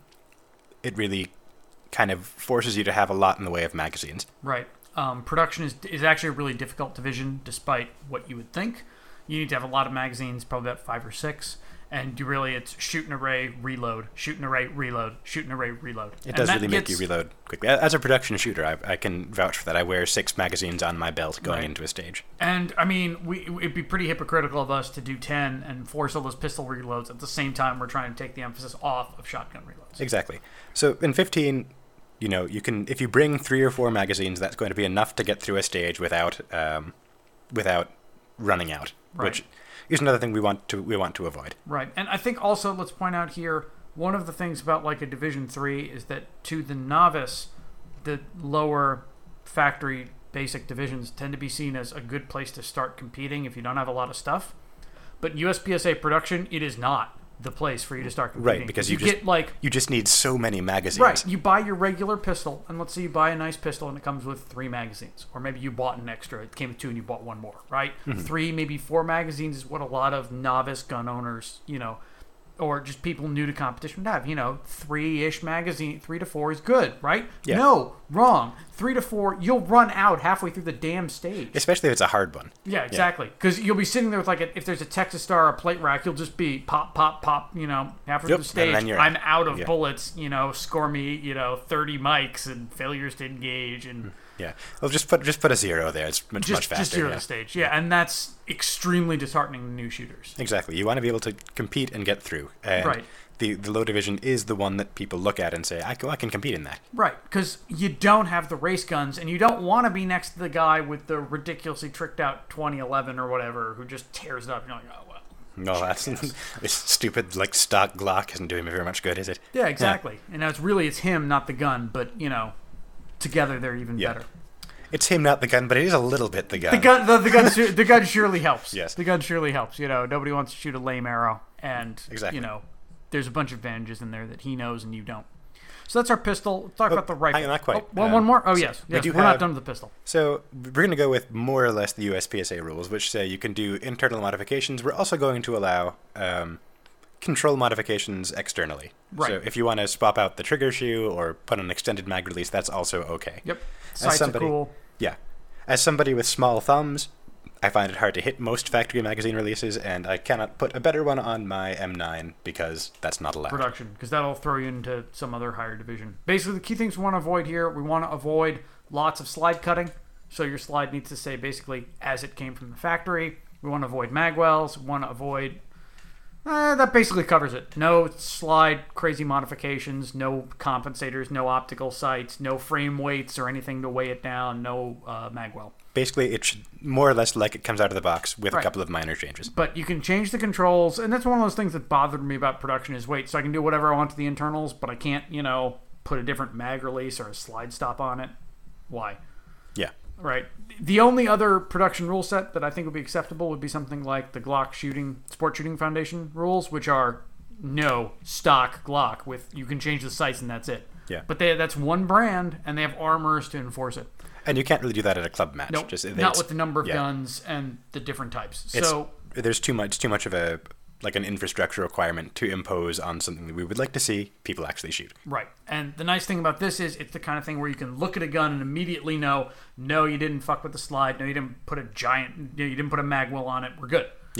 it really kind of forces you to have a lot in the way of magazines. Right. Um, production is is actually a really difficult division, despite what you would think. You need to have a lot of magazines, probably about five or six, and you really it's shoot an array, reload, shoot an array, reload, shoot an array, reload. It And does that really make gets- you reload quickly. As a production shooter, I, I can vouch for that. I wear six magazines on my belt going Right. into a stage. And I mean, we it'd be pretty hypocritical of us to do ten and force all those pistol reloads at the same time we're trying to take the emphasis off of shotgun reloads. Exactly. So in fifteen, you know, you can if you bring three or four magazines, that's going to be enough to get through a stage without um, without running out, Right. which is another thing we want to we want to avoid. Right, and I think also let's point out here one of the things about like a Division Three is that to the novice, the lower factory basic divisions tend to be seen as a good place to start competing if you don't have a lot of stuff. But U S P S A production, it is not the place for you to start competing. Right, because you, you just- get like You just need so many magazines. right, you buy your regular pistol, and let's say you buy a nice pistol and it comes with three magazines, or maybe you bought an extra, it came with two and you bought one more, right? Mm-hmm. Three, maybe four magazines is what a lot of novice gun owners, you know, or just people new to competition would have. You know, three-ish magazine, three to four is good, right? Yeah. No, wrong. Three to four, you'll run out halfway through the damn stage. Especially if it's a hard one. Yeah, exactly. Because you'll be sitting there with like, a, if there's a Texas Star or a plate rack, you'll just be pop, pop, pop. You know, halfway Yep, through the stage, and then you're I'm out. out of Yeah. bullets. You know, score me. You know, thirty mics and failures to engage and Yeah. Well, just put just put a zero there. It's much, just much faster. just zero yeah. the stage. Yeah, and that's extremely disheartening to new shooters. Exactly. You want to be able to compete and get through. And Right. the, the low division is the one that people look at and say, I can, I can compete in that. Right, because you don't have the race guns, and you don't want to be next to the guy with the ridiculously tricked out twenty eleven or whatever who just tears it up. You're like, oh well. No, that's this stupid like stock Glock isn't doing me very much good, is it? Yeah, exactly. And now it's really it's him, not the gun, but you know, together they're even Yeah. better. It's him, not the gun, but it is a little bit the gun. The gun, the, the gun, su- the gun surely helps. Yes. the gun surely helps. You know, nobody wants to shoot a lame arrow, and Exactly. you know, there's a bunch of advantages in there that he knows and you don't. So that's our pistol. Let's talk Oh, about the rifle. hang on, not quite. Oh, one, Um, one more. Oh so yes, we yes. do We're not have- done with the pistol. So we're going to go with more or less the U S P S A rules, which say you can do internal modifications. We're also going to allow um, control modifications externally. Right. So if you want to swap out the trigger shoe or put an extended mag release, that's also okay. Yep. As Sights somebody- are cool. Yeah. As somebody with small thumbs, I find it hard to hit most factory magazine releases, and I cannot put a better one on my M nine because that's not allowed. Production, because that'll throw you into some other higher division. Basically, the key things we want to avoid here, we want to avoid lots of slide cutting. So your slide needs to say basically as it came from the factory. We want to avoid magwells. We want to avoid... Uh, that basically covers it. No slide crazy modifications, no compensators, no optical sights, no frame weights or anything to weigh it down, no uh, magwell. Basically, it should more or less like it comes out of the box with Right. a couple of minor changes. But you can change the controls, and that's one of those things that bothered me about production is, wait, so I can do whatever I want to the internals, but I can't, you know, put a different mag release or a slide stop on it? Why? Yeah. Right. The only other production rule set that I think would be acceptable would be something like the Glock shooting, Sport Shooting Foundation rules, which are no stock Glock with, you can change the sights and that's it. Yeah. But they, that's one brand, and they have armors to enforce it. And you can't really do that at a club match. Nope, Just, not it's- with the number of yeah. guns and the different types. It's- So there's too much, too much of a like an infrastructure requirement to impose on something that we would like to see people actually shoot. right. And the nice thing about this is it's the kind of thing where you can look at a gun and immediately know, no, you didn't fuck with the slide. No, you didn't put a giant, you, know, you didn't put a magwell on it. We're good. Yeah.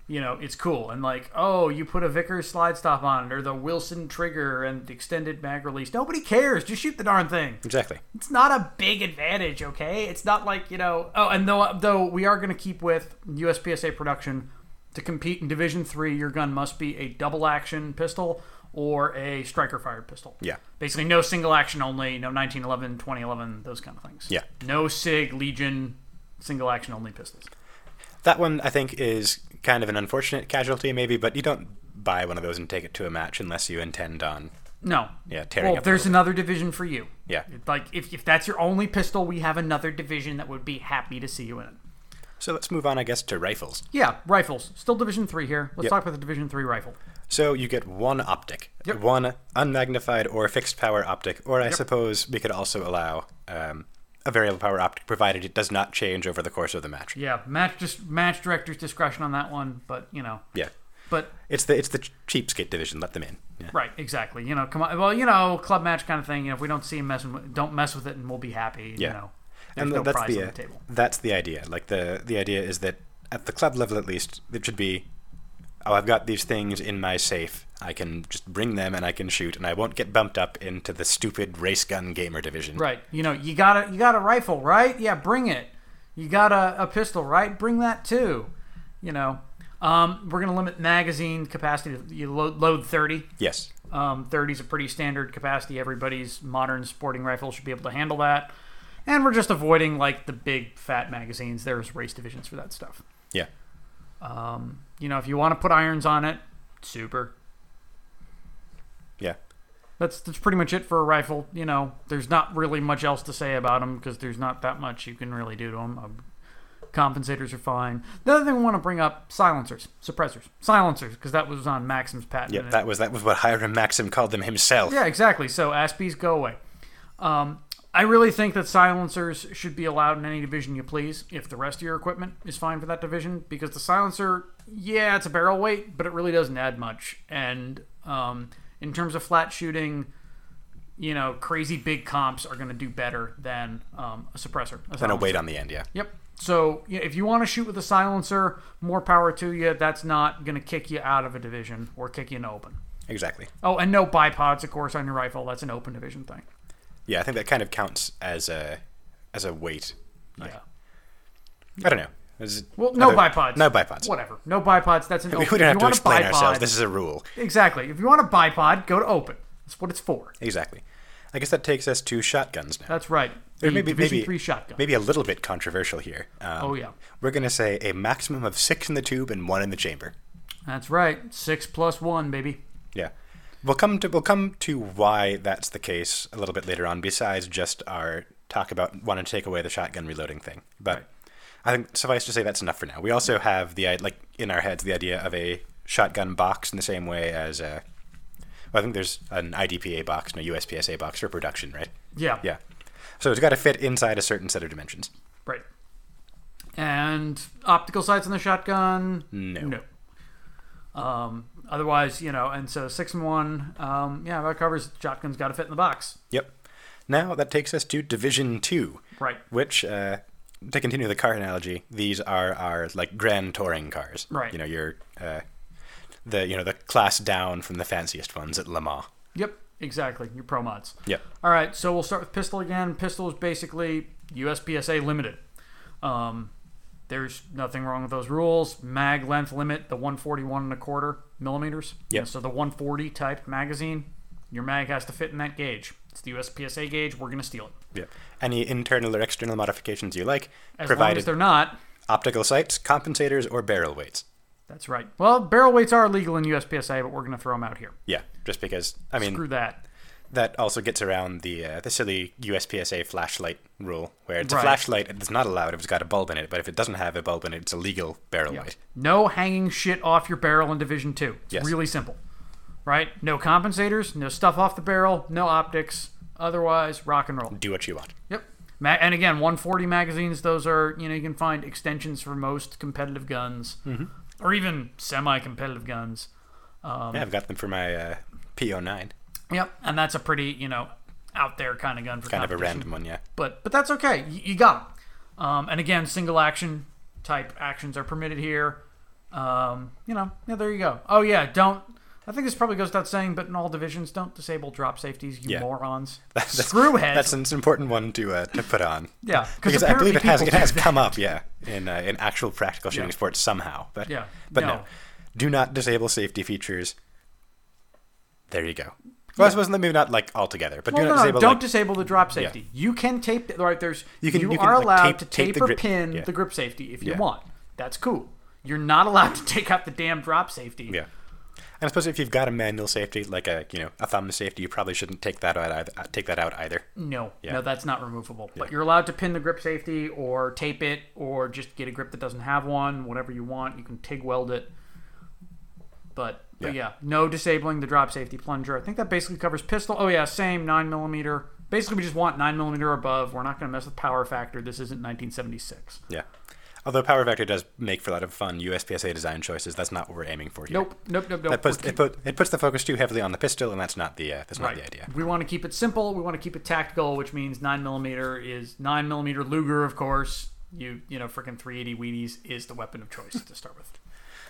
you know, it's cool. And like, oh, you put a Vickers slide stop on it or the Wilson trigger and extended mag release. Nobody cares. Just shoot the darn thing. Exactly. It's not a big advantage, okay? It's not like, you know, oh, and though, though we are going to keep with U S P S A production, to compete in Division three, your gun must be a double action pistol or a striker fired pistol. Yeah. Basically, no single action only, no nineteen eleven, twenty eleven, those kind of things. Yeah. No SIG, Legion, single action only pistols. That one, I think, is kind of an unfortunate casualty, maybe, but you don't buy one of those and take it to a match unless you intend on, No. yeah, tearing Well, up. there's another division for you. Yeah. Like, if, if that's your only pistol, we have another division that would be happy to see you in it. So let's move on, I guess, to rifles. Yeah, rifles. Still Division three here. Let's Yep. talk about the Division three rifle. So you get one optic, Yep. one unmagnified or fixed power optic, or I Yep. suppose we could also allow um, a variable power optic, provided it does not change over the course of the match. Yeah, match just match director's discretion on that one, but, you know. Yeah. But It's the it's the cheapskate division. Let them in. Yeah. right, exactly. You know, come on. Well, you know, club match kind of thing. You know, if we don't see him messing with, don't mess with it, and we'll be happy. Yeah. You know, there's And no that's prize the on uh, the table. that's the idea. Like the the idea is that at the club level, at least, it should be, oh, I've got these things in my safe. I can just bring them and I can shoot, and I won't get bumped up into the stupid race gun gamer division. Right. You know, you got a you got a rifle, right? Yeah, bring it. You got a, a pistol, right? Bring that too. You know, um, we're gonna limit magazine capacity. To, you load, load thirty. Yes. Um, thirty is a pretty standard capacity. Everybody's modern sporting rifle should be able to handle that. And we're just avoiding like the big fat magazines. There's race divisions for that stuff. Yeah. Um, you know, if you want to put irons on it, super. Yeah. That's that's pretty much it for a rifle. You know, there's not really much else to say about them because there's not that much you can really do to them. Um, compensators are fine. The other thing we want to bring up: silencers, suppressors, silencers, because that was on Maxim's patent. Yeah. That was that was what Hiram Maxim called them himself. Yeah, exactly. So A S P Is go away. Um, I really think that silencers should be allowed in any division you please, if the rest of your equipment is fine for that division, because the silencer, yeah, it's a barrel weight, but it really doesn't add much. And um, in terms of flat shooting, you know, crazy big comps are going to do better than um, a suppressor. A Then a silencer. weight on the end. Yeah. Yep. So yeah, if you want to shoot with a silencer, more power to you. That's not going to kick you out of a division or kick you in open. Exactly. Oh, and no bipods, of course, on your rifle. That's an open division thing. Yeah, I think that kind of counts as a as a weight. Like, Yeah. I don't know. Is it Well, no other- bipods. No bipods. Whatever. No bipods. That's an We open. don't If have you to want a explain bipod- ourselves. This is a rule. Exactly. If you want a bipod, go to open. That's what it's for. Exactly. I guess that takes us to shotguns now. That's right. Or The maybe Division maybe three shotgun. maybe a little bit controversial here. Um, Oh, yeah. We're gonna say a maximum of six in the tube and one in the chamber. That's right. Six plus one, baby. Yeah. We'll come to we'll come to why that's the case a little bit later on. Besides just our talk about wanting to take away the shotgun reloading thing, but Right. I think suffice to say that's enough for now. We also have the like in our heads the idea of a shotgun box in the same way as a. Well, I think there's an I D P A box and a U S P S A box for production, right? Yeah. Yeah. So it's got to fit inside a certain set of dimensions. Right. And optical sights on the shotgun? No. No. Um, otherwise, you know, and so six and one, um, yeah, that covers shotgun's got to fit in the box. Yep. Now that takes us to Division Two, Right. which, uh, to continue the car analogy, these are our like grand touring cars. Right. You know, your uh, the you know the class down from the fanciest ones at Le Mans. Yep. Exactly. Your pro mods. Yep. All right, so we'll start with pistol again. Pistol is basically U S P S A limited. Um, there's nothing wrong with those rules. Mag length limit, the one forty-one and a quarter millimeters. Yep. So the one forty type magazine, your mag has to fit in that gauge. It's the U S P S A gauge. We're going to steal it. Yep. Any internal or external modifications you like, As long provided as they're not. optical sights, compensators, or barrel weights. That's right. Well, barrel weights are illegal in U S P S A, but we're going to throw them out here. Yeah, just because I mean Screw that. that also gets around the uh, the silly U S P S A flashlight rule, where it's Right. a flashlight and it's not allowed if it's got a bulb in it, but if it doesn't have a bulb in it, it's a legal barrel Yeah. weight. No hanging shit off your barrel in Division two. It's Yes. really simple. Right? No compensators, no stuff off the barrel, no optics. Otherwise, rock and roll. Do what you want. Yep. Ma- and again, one forty magazines, those are, you know, you can find extensions for most competitive guns, Mm-hmm. or even semi-competitive guns. Um, Yeah, I've got them for my uh, P O nine. Yep. And that's a pretty, you know, out there kind of gun for Kind of a competition. random one, yeah. But but that's okay. You, you got them. Um, and again, single action type actions are permitted here. Um, you know, yeah, there you go. Oh yeah, don't. I think this probably goes without saying, but in all divisions, don't disable drop safeties, you Yeah. morons. That's, Screwheads. That's an important one to uh, to put on. Yeah, Because I believe it has it apparently has people do come that. up, yeah, in uh, in actual practical shooting Yeah. sports somehow. But Yeah, but no. no. do not disable safety features. There you go. Well, I suppose maybe not like altogether, but Well, do no, not no, disable. don't like, disable the drop safety. You can tape it. Right, there's You you, can- you can, are like, allowed tape- to tape tape, the or grip- pin yeah. the grip safety if you Yeah. want. That's cool. You're not allowed to take out the damn drop safety. yeah. And I suppose if you've got a manual safety, like a you know a thumb safety, you probably shouldn't take that out either. uh, Take that out either. No, Yeah. no, that's not removable. But Yeah. you're allowed to pin the grip safety or tape it or just get a grip that doesn't have one, whatever you want. You can TIG weld it. But, but Yeah. yeah, no disabling the drop safety plunger. I think that basically covers pistol. Oh yeah, same nine millimeter. Basically, we just want nine millimeter or above. We're not going to mess with power factor. This isn't nineteen seventy-six. Yeah. Although power factor does make for a lot of fun U S P S A design choices, that's not what we're aiming for here. Nope, nope, nope, nope. That puts We're it, put, it puts the focus too heavily on the pistol, and that's not the uh, that's not Right. the idea. We want to keep it simple. We want to keep it tactical, which means nine millimeter is nine millimeter Luger, of course. You you know, freaking three eighty Wheaties is the weapon of choice to start with.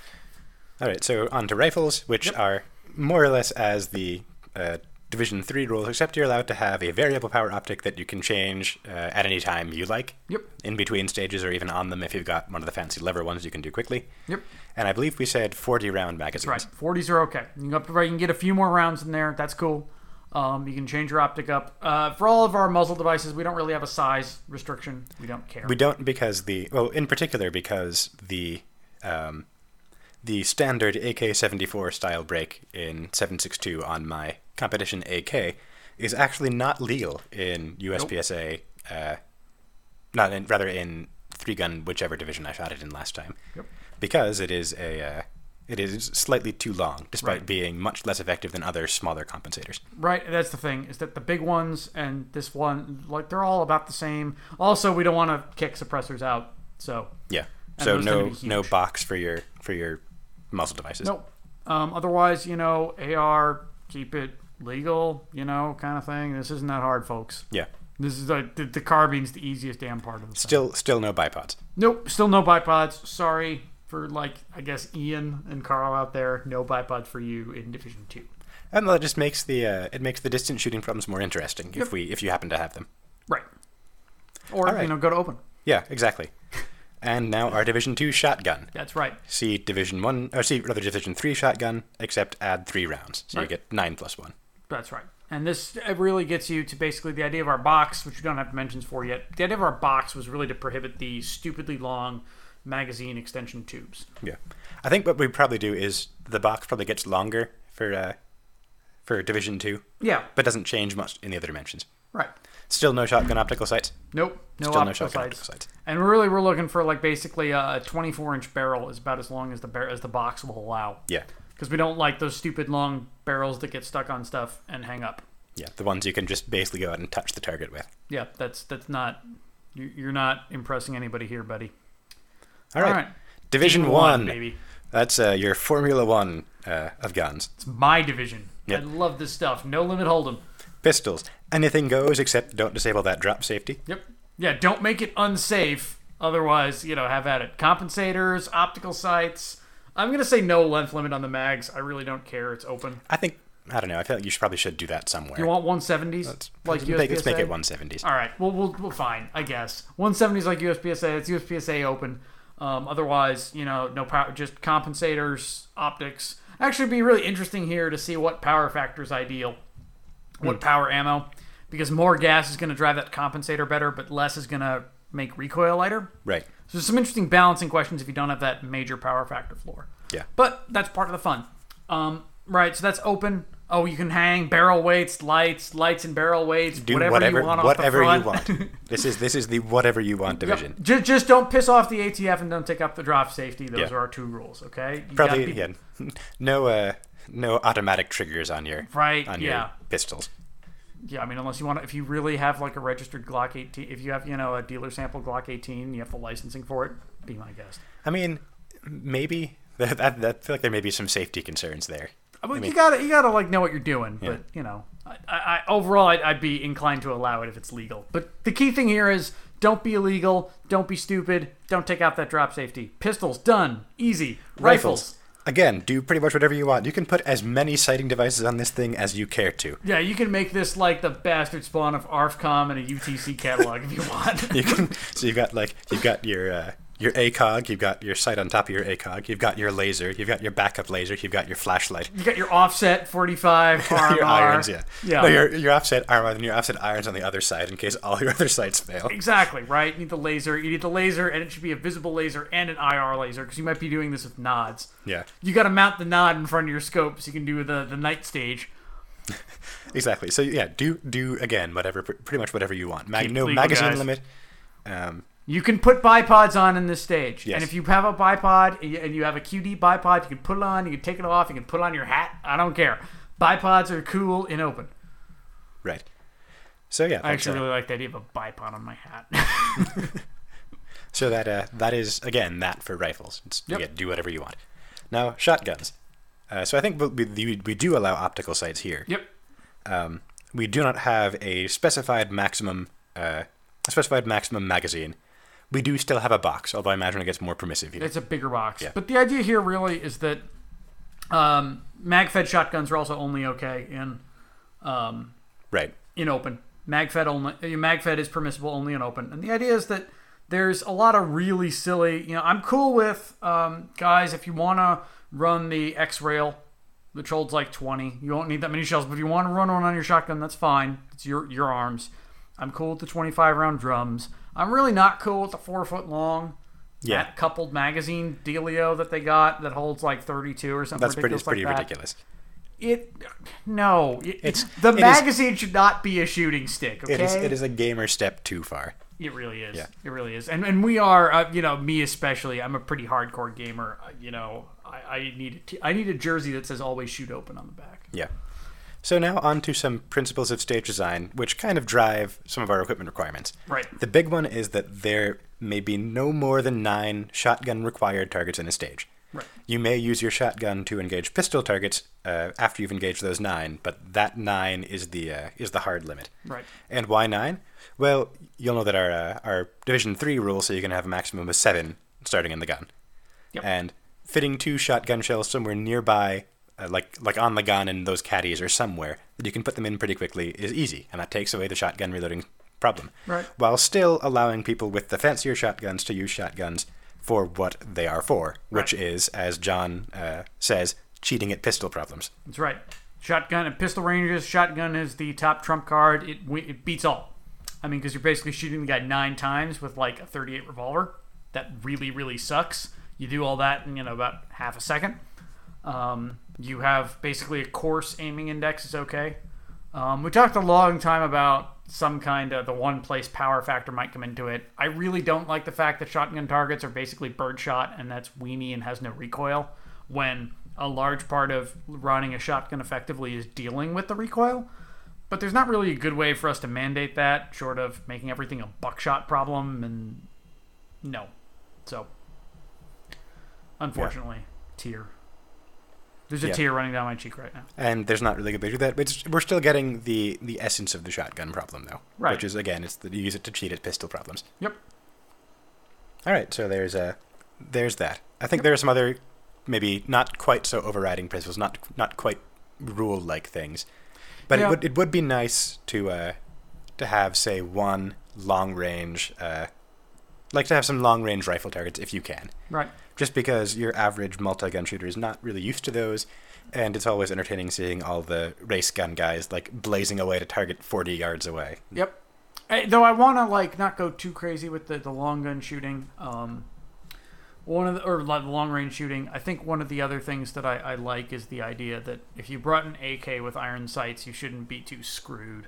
All right, so on to rifles, which Yep. are more or less as the uh, Division three rules, except you're allowed to have a variable power optic that you can change uh, at any time you like. Yep. In between stages or even on them if you've got one of the fancy lever ones you can do quickly. Yep. And I believe we said forty round magazines. That's right. forties are okay. You can, up, you can get a few more rounds in there. That's cool. Um, you can change your optic up. Uh, for all of our muzzle devices, we don't really have a size restriction. We don't care. We don't because the, well, in particular because the um, the standard A K seventy-four style break in seven six two on my competition A K is actually not legal in U S P S A, uh, not in, rather in three gun, whichever division I shot it in last time, Yep. because it is a uh, it is slightly too long, despite Right. being much less effective than other smaller compensators. Right, that's the thing, is that the big ones and this one, like, they're all about the same. Also, we don't want to kick suppressors out, so... Yeah. And So those tend no to be no huge. box for your for your muzzle devices. Nope. Um, otherwise, you know, A R, keep it legal, you know, kind of thing. This isn't that hard, folks. Yeah. This is the, the, the carbine's the easiest damn part of the thing. Still still no bipods. Nope, still no bipods. Sorry for, like, I guess Ian and Carl out there. No bipods for you in Division two. And that just makes the uh, it makes the distance shooting problems more interesting Yep. if we if you happen to have them. Right. Or, All right. you know, go to open. Yeah, exactly. And now our Division Two shotgun. That's right. See Division One, or see rather Division Three shotgun, except add three rounds, so Right. you get nine plus one. That's right. And this it really gets you to basically the idea of our box, which we don't have dimensions for yet. The idea of our box was really to prohibit the stupidly long magazine extension tubes. Yeah, I think what we probably do is the box probably gets longer for uh, for Division Two, Yeah, but doesn't change much in the other dimensions. right. Still no shotgun optical sights. Nope, no Still no optical shotgun sights. optical sights. And really, we're looking for like basically a twenty-four inch barrel is about as long as the bar- as the box will allow. Yeah, Because we don't like those stupid long barrels that get stuck on stuff and hang up. yeah, the ones you can just basically go out and touch the target with. Yeah, that's that's not you- you're not impressing anybody here, buddy. All right, All right. Division Team One. baby. That's uh, your Formula One uh, of guns. It's my division. Yep. I love this stuff. No limit hold'em. Pistols. Anything goes except don't disable that drop safety. Yep. Yeah, don't make it unsafe. Otherwise, you know, have at it. Compensators, optical sights. I'm going to say no length limit on the mags. I really don't care. It's open. I think, I don't know, I feel like you should probably should do that somewhere. You want one seventies? Let's, Like let's, make, let's make U S P S A? it one seventies. All right. Well, we'll, we'll fine, I guess. one seventies like U S P S A. It's U S P S A open. Um, otherwise, you know, no power, just compensators, optics. Actually, it'd be really interesting here to see what power factor is ideal. What Hmm. power ammo. Because more gas is going to drive that compensator better, but less is going to make recoil lighter. Right. So there's some interesting balancing questions if you don't have that major power factor floor. Yeah. But that's part of the fun. Um, right, so that's open. Oh, you can hang barrel weights, lights, lights and barrel weights, Do whatever, whatever you want whatever off you the front. want. This is this is the whatever you want division. Yep. Just, just don't piss off the A T F and don't take up the drop safety. Those Yeah. are our two rules, okay? You Probably gotta be- yeah. No uh no automatic triggers on your Right, on yeah. your pistols. Yeah, I mean, unless you want to, if you really have like a registered Glock eighteen, if you have, you know, a dealer sample Glock eighteen, you have the licensing for it, be my guest. I mean, maybe that, that, that I feel like there may be some safety concerns there. I mean, I mean- you gotta, you gotta like know what you're doing, Yeah. but you know, I, I overall, I'd, I'd be inclined to allow it if it's legal. But the key thing here is Don't be illegal. Don't be stupid. Don't take out that drop safety. Pistols, done. Easy. Rifles. Rifles. Again, do pretty much whatever you want. You can put as many sighting devices on this thing as you care to. Yeah, you can make this like the bastard spawn of ARFCOM and a U T C catalog if you want. You can. So you've got like you've got your uh, your ACOG, you've got your sight on top of your ACOG, you've got your laser, you've got your backup laser, you've got your flashlight. You got your offset forty-five R M R. Your irons, yeah. Yeah. No, your your offset armor and your offset irons on the other side in case all your other sights fail. Exactly, right? You need the laser. You need the laser, and it should be a visible laser and an I R laser, because you might be doing this with nods. Yeah. You got to mount the nod in front of your scope so you can do the, the night stage. Exactly. So yeah, do do again whatever, pretty much whatever you want. Mag- no legal, magazine guys. limit. Um, You can put bipods on in this stage. Yes. And if you have a bipod and you, and you have a Q D bipod, you can put it on, you can take it off, you can put it on your hat. I don't care. Bipods are cool in open. right. So yeah, I that's, actually uh, really like the idea of a bipod on my hat. so that uh, that is again that for rifles. It's, Yep. again, do whatever you want. Now shotguns. Uh, so I think we, we we do allow optical sights here. Yep. Um, we do not have a specified maximum uh, a specified maximum magazine. We do still have a box, although I imagine it gets more permissive here. It's a bigger box. Yeah. But the idea here really is that um, mag-fed shotguns are also only okay in um, Right. in open. Mag-fed only. uh, Mag-fed is permissible only in open. And the idea is that there's a lot of really silly. You know, I'm cool with um, guys if you want to run the X-Rail, which holds like twenty. You won't need that many shells, but if you want to run one on your shotgun, that's fine. It's your your arms. I'm cool with the twenty-five round drums. I'm really not cool with the four foot long, Yeah. that coupled magazine dealio that they got that holds like thirty-two or something. That's pretty. It's pretty like that. ridiculous. It no, it, It's- the it is- magazine should not be a shooting stick. Okay, It is. It is a gamer step too far. It really is. Yeah. It really is. And and we are, uh, you know, me especially. I'm a pretty hardcore gamer. Uh, you know, I, I need a t- I need a jersey that says "Always Shoot Open" on the back. Yeah. So now on to some principles of stage design, which kind of drive some of our equipment requirements. Right. The big one is that there may be no more than nine shotgun required targets in a stage. Right. You may use your shotgun to engage pistol targets uh, after you've engaged those nine, but that nine is the uh, is the hard limit. Right. And why nine? Well, you'll know that our uh, our Division three rule, so you can have a maximum of seven starting in the gun. Yep. And fitting two shotgun shells somewhere nearby, uh, like like on the gun and those caddies or somewhere that you can put them in pretty quickly, is easy, and that takes away the shotgun reloading problem. Right. While still allowing people with the fancier shotguns to use shotguns for what they are for, which Right. is, as John uh, says, cheating at pistol problems. That's right. Shotgun and pistol ranges. Shotgun is the top trump card. It wi- it beats all. I mean, because you're basically shooting the guy nine times with like a thirty-eight revolver. That really, really sucks. You do all that in, you know, about half a second. Um, you have basically a coarse aiming index is okay. Um, we talked a long time about some kind of the one place power factor might come into it. I really don't like the fact that shotgun targets are basically birdshot and that's weenie and has no recoil, when a large part of running a shotgun effectively is dealing with the recoil. But there's not really a good way for us to mandate that, short of making everything a buckshot problem, and no. So, unfortunately, tier. There's a Yeah. tear running down my cheek right now. And there's not really a good way to do that. But it's, we're still getting the, the essence of the shotgun problem, though. Right. Which is, again, it's that you use it to cheat at pistol problems. Yep. All right, so there's uh, there's that. I think there are some other, maybe not quite so overriding principles, not not quite rule-like things. But Yeah. it would it would be nice to uh, to have, say, one long-range, uh, like to have some long-range rifle targets if you can. Right. Just because your average multi-gun shooter is not really used to those, and it's always entertaining seeing all the race gun guys like blazing away to target forty yards away. Yep. I, though I want to like not go too crazy with the, the long gun shooting, um, one of the, or like long range shooting. I think one of the other things that I, I like is the idea that if you brought an A K with iron sights, you shouldn't be too screwed.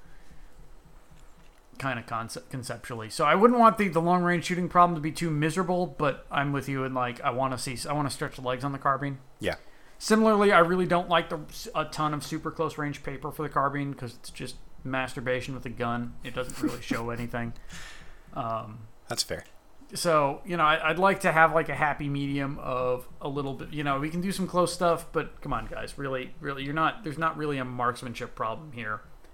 Kind of concept conceptually. So I wouldn't want the, the long range shooting problem to be too miserable, but I'm with you in like I want to see I want to stretch the legs on the carbine. Yeah. Similarly, I really don't like the a ton of super close range paper for the carbine because it's just masturbation with a gun. It doesn't really show anything. Um, That's fair. so you know, I, I'd like to have like a happy medium of a little bit. You know, we can do some close stuff, but come on, guys, really, really, you're not. There's not really a marksmanship problem here.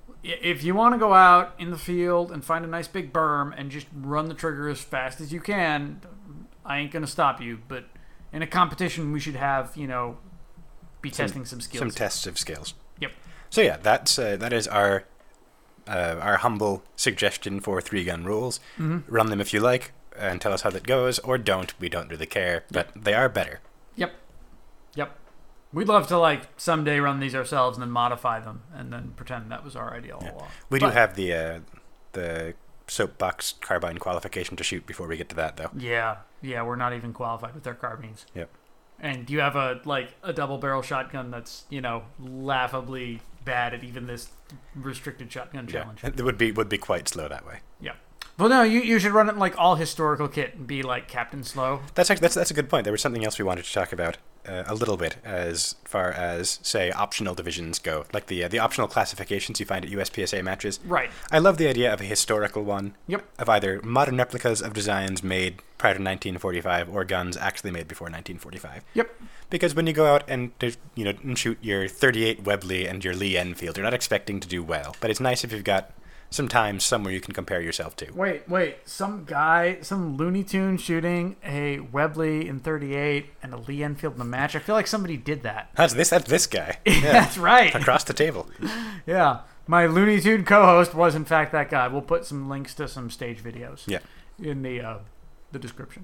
If you want to go out in the field and find a nice big berm and just run the trigger as fast as you can, I ain't going to stop you. But in a competition, we should have, you know, be some, testing some skills. Some tests of skills. Yep. So yeah, that's uh, that is our uh, our humble suggestion for three-gun rules. Mm-hmm. Run them if you like and tell us how that goes, or don't. We don't really care, but yep. they are better. Yep. Yep. We'd love to, like, someday run these ourselves and then modify them and then pretend that was our idea all yeah. along. We but, do have the uh, the soapbox carbine qualification to shoot before we get to that, though. Yeah. Yeah, we're not even qualified with our carbines. Yep. And you have a, like, a double-barrel shotgun that's, you know, laughably bad at even this restricted shotgun challenge. Yeah. It would be, would be quite slow that way. Yeah. Well, no, you, you should run it in, like, all historical kit and be, like, Captain Slow. That's actually, that's, that's a good point. There was something else we wanted to talk about. Uh, a little bit as far as, say, optional divisions go, like the uh, the optional classifications you find at U S P S A matches. Right. I love the idea of a historical one. Yep. Of either modern replicas of designs made prior to nineteen forty-five or guns actually made before nineteen forty-five. Yep. Because when you go out and you know and shoot your thirty-eight Webley and your Lee Enfield, you're not expecting to do well. But it's nice if you've got some time somewhere you can compare yourself to. Wait, wait. Some guy, some Looney Tune shooting a Webley in thirty-eight and a Lee Enfield in a match. I feel like somebody did that. That's this. That's this guy. Yeah. That's right. Across the table. Yeah. My Looney Tune co-host was in fact that guy. We'll put some links to some stage videos. Yeah. In the uh, the description.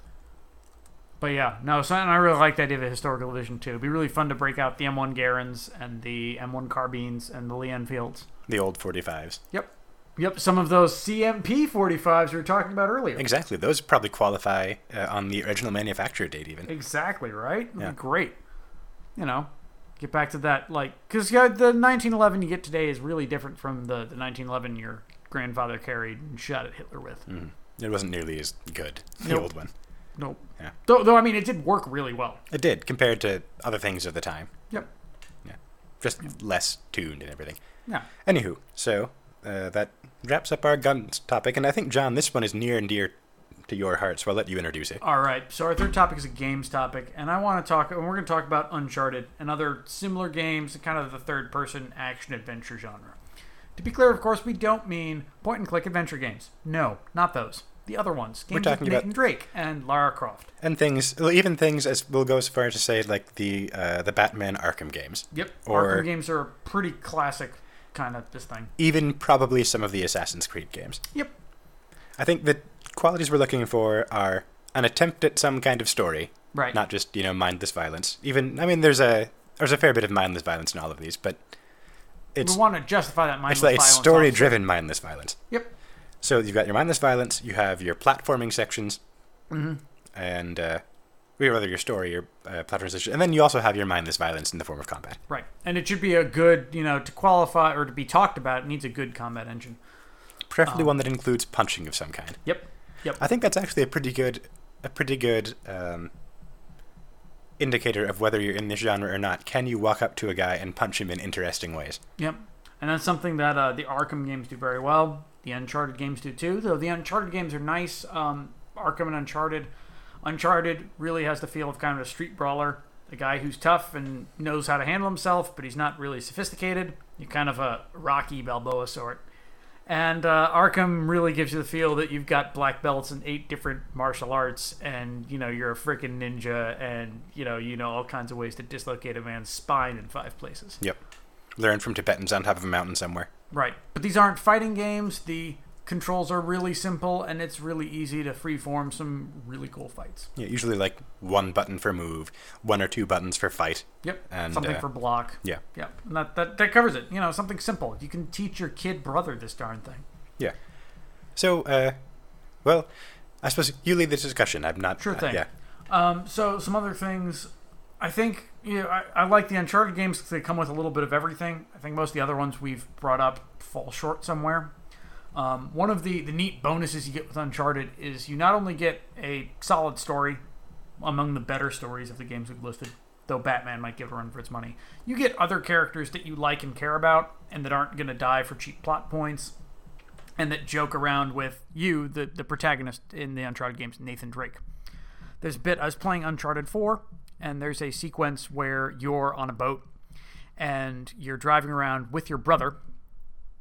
But yeah, no, so and I really like the idea of a historical edition too. It'd be really fun to break out the M one Garens and the M one carbines and the Lee Enfields. The old forty-fives. Yep. Yep, some of those C M P forty-fives we were talking about earlier. Exactly. Those probably qualify uh, on the original manufacturer date even. Exactly, right? That'd yeah. be great. You know, get back to that, like, because yeah, the nineteen eleven you get today is really different from the, the nineteen eleven your grandfather carried and shot at Hitler with. Mm. It wasn't nearly as good, the nope. old one. Nope. Yeah. Though, though, I mean, it did work really well. It did, compared to other things of the time. Yep. Yeah. Just yep. less tuned and everything. Yeah. Anywho, so uh, that wraps up our guns topic, and I think, John, this one is near and dear to your heart, so I'll let you introduce it. All right. So our third topic is a games topic, and I want to talk, and we're going to talk about Uncharted and other similar games, kind of the third-person action-adventure genre. To be clear, of course, we don't mean point-and-click adventure games. No, not those. The other ones. Games We're talking with Nathan about Drake and Lara Croft. And things, even things as we'll go as far as to say, like the uh, the Batman Arkham games. Yep. Or Arkham games are a pretty classic kind of this thing. Even probably some of the Assassin's Creed games. Yep. I think the qualities we're looking for are an attempt at some kind of story. Right. Not just, you know, mindless violence. Even, I mean, there's a there's a fair bit of mindless violence in all of these, but it's... We want to justify that mindless it's like, violence. It's story-driven mindless violence. Yep. So you've got your mindless violence, you have your platforming sections, mm-hmm. and uh, rather your story, your uh, platforming section, and then you also have your mindless violence in the form of combat. Right, and it should be a good, you know, to qualify or to be talked about, it needs a good combat engine. Preferably um, one that includes punching of some kind. Yep, yep. I think that's actually a pretty good, a pretty good um, indicator of whether you're in this genre or not. Can you walk up to a guy and punch him in interesting ways? Yep, and that's something that uh, the Arkham games do very well. The Uncharted games do too, though the Uncharted games are nice. Um, Arkham and Uncharted. Uncharted really has the feel of kind of a street brawler. A guy who's tough and knows how to handle himself, but he's not really sophisticated. You're kind of a Rocky Balboa sort. And uh, Arkham really gives you the feel that you've got black belts in eight different martial arts, and you know you're a freaking ninja, and you know you know all kinds of ways to dislocate a man's spine in five places. Yep. Learn from Tibetans on top of a mountain somewhere. Right. But these aren't fighting games. The controls are really simple, and it's really easy to freeform some really cool fights. Yeah, usually like one button for move, one or two buttons for fight. Yep. And, something uh, for block. Yeah. Yeah. And that, that, that covers it. You know, something simple. You can teach your kid brother this darn thing. Yeah. So, uh, well, I suppose you lead this discussion. I'm not... Sure thing. Uh, yeah. Um, so, some other things... I think, you know, I, I like the Uncharted games because they come with a little bit of everything. I think most of the other ones we've brought up fall short somewhere. Um, one of the, the neat bonuses you get with Uncharted is you not only get a solid story, among the better stories of the games we've listed, though Batman might give a run for its money. You get other characters that you like and care about and that aren't going to die for cheap plot points and that joke around with you, the, the protagonist in the Uncharted games, Nathan Drake. There's a bit, I was playing Uncharted four, and there's a sequence where you're on a boat and you're driving around with your brother,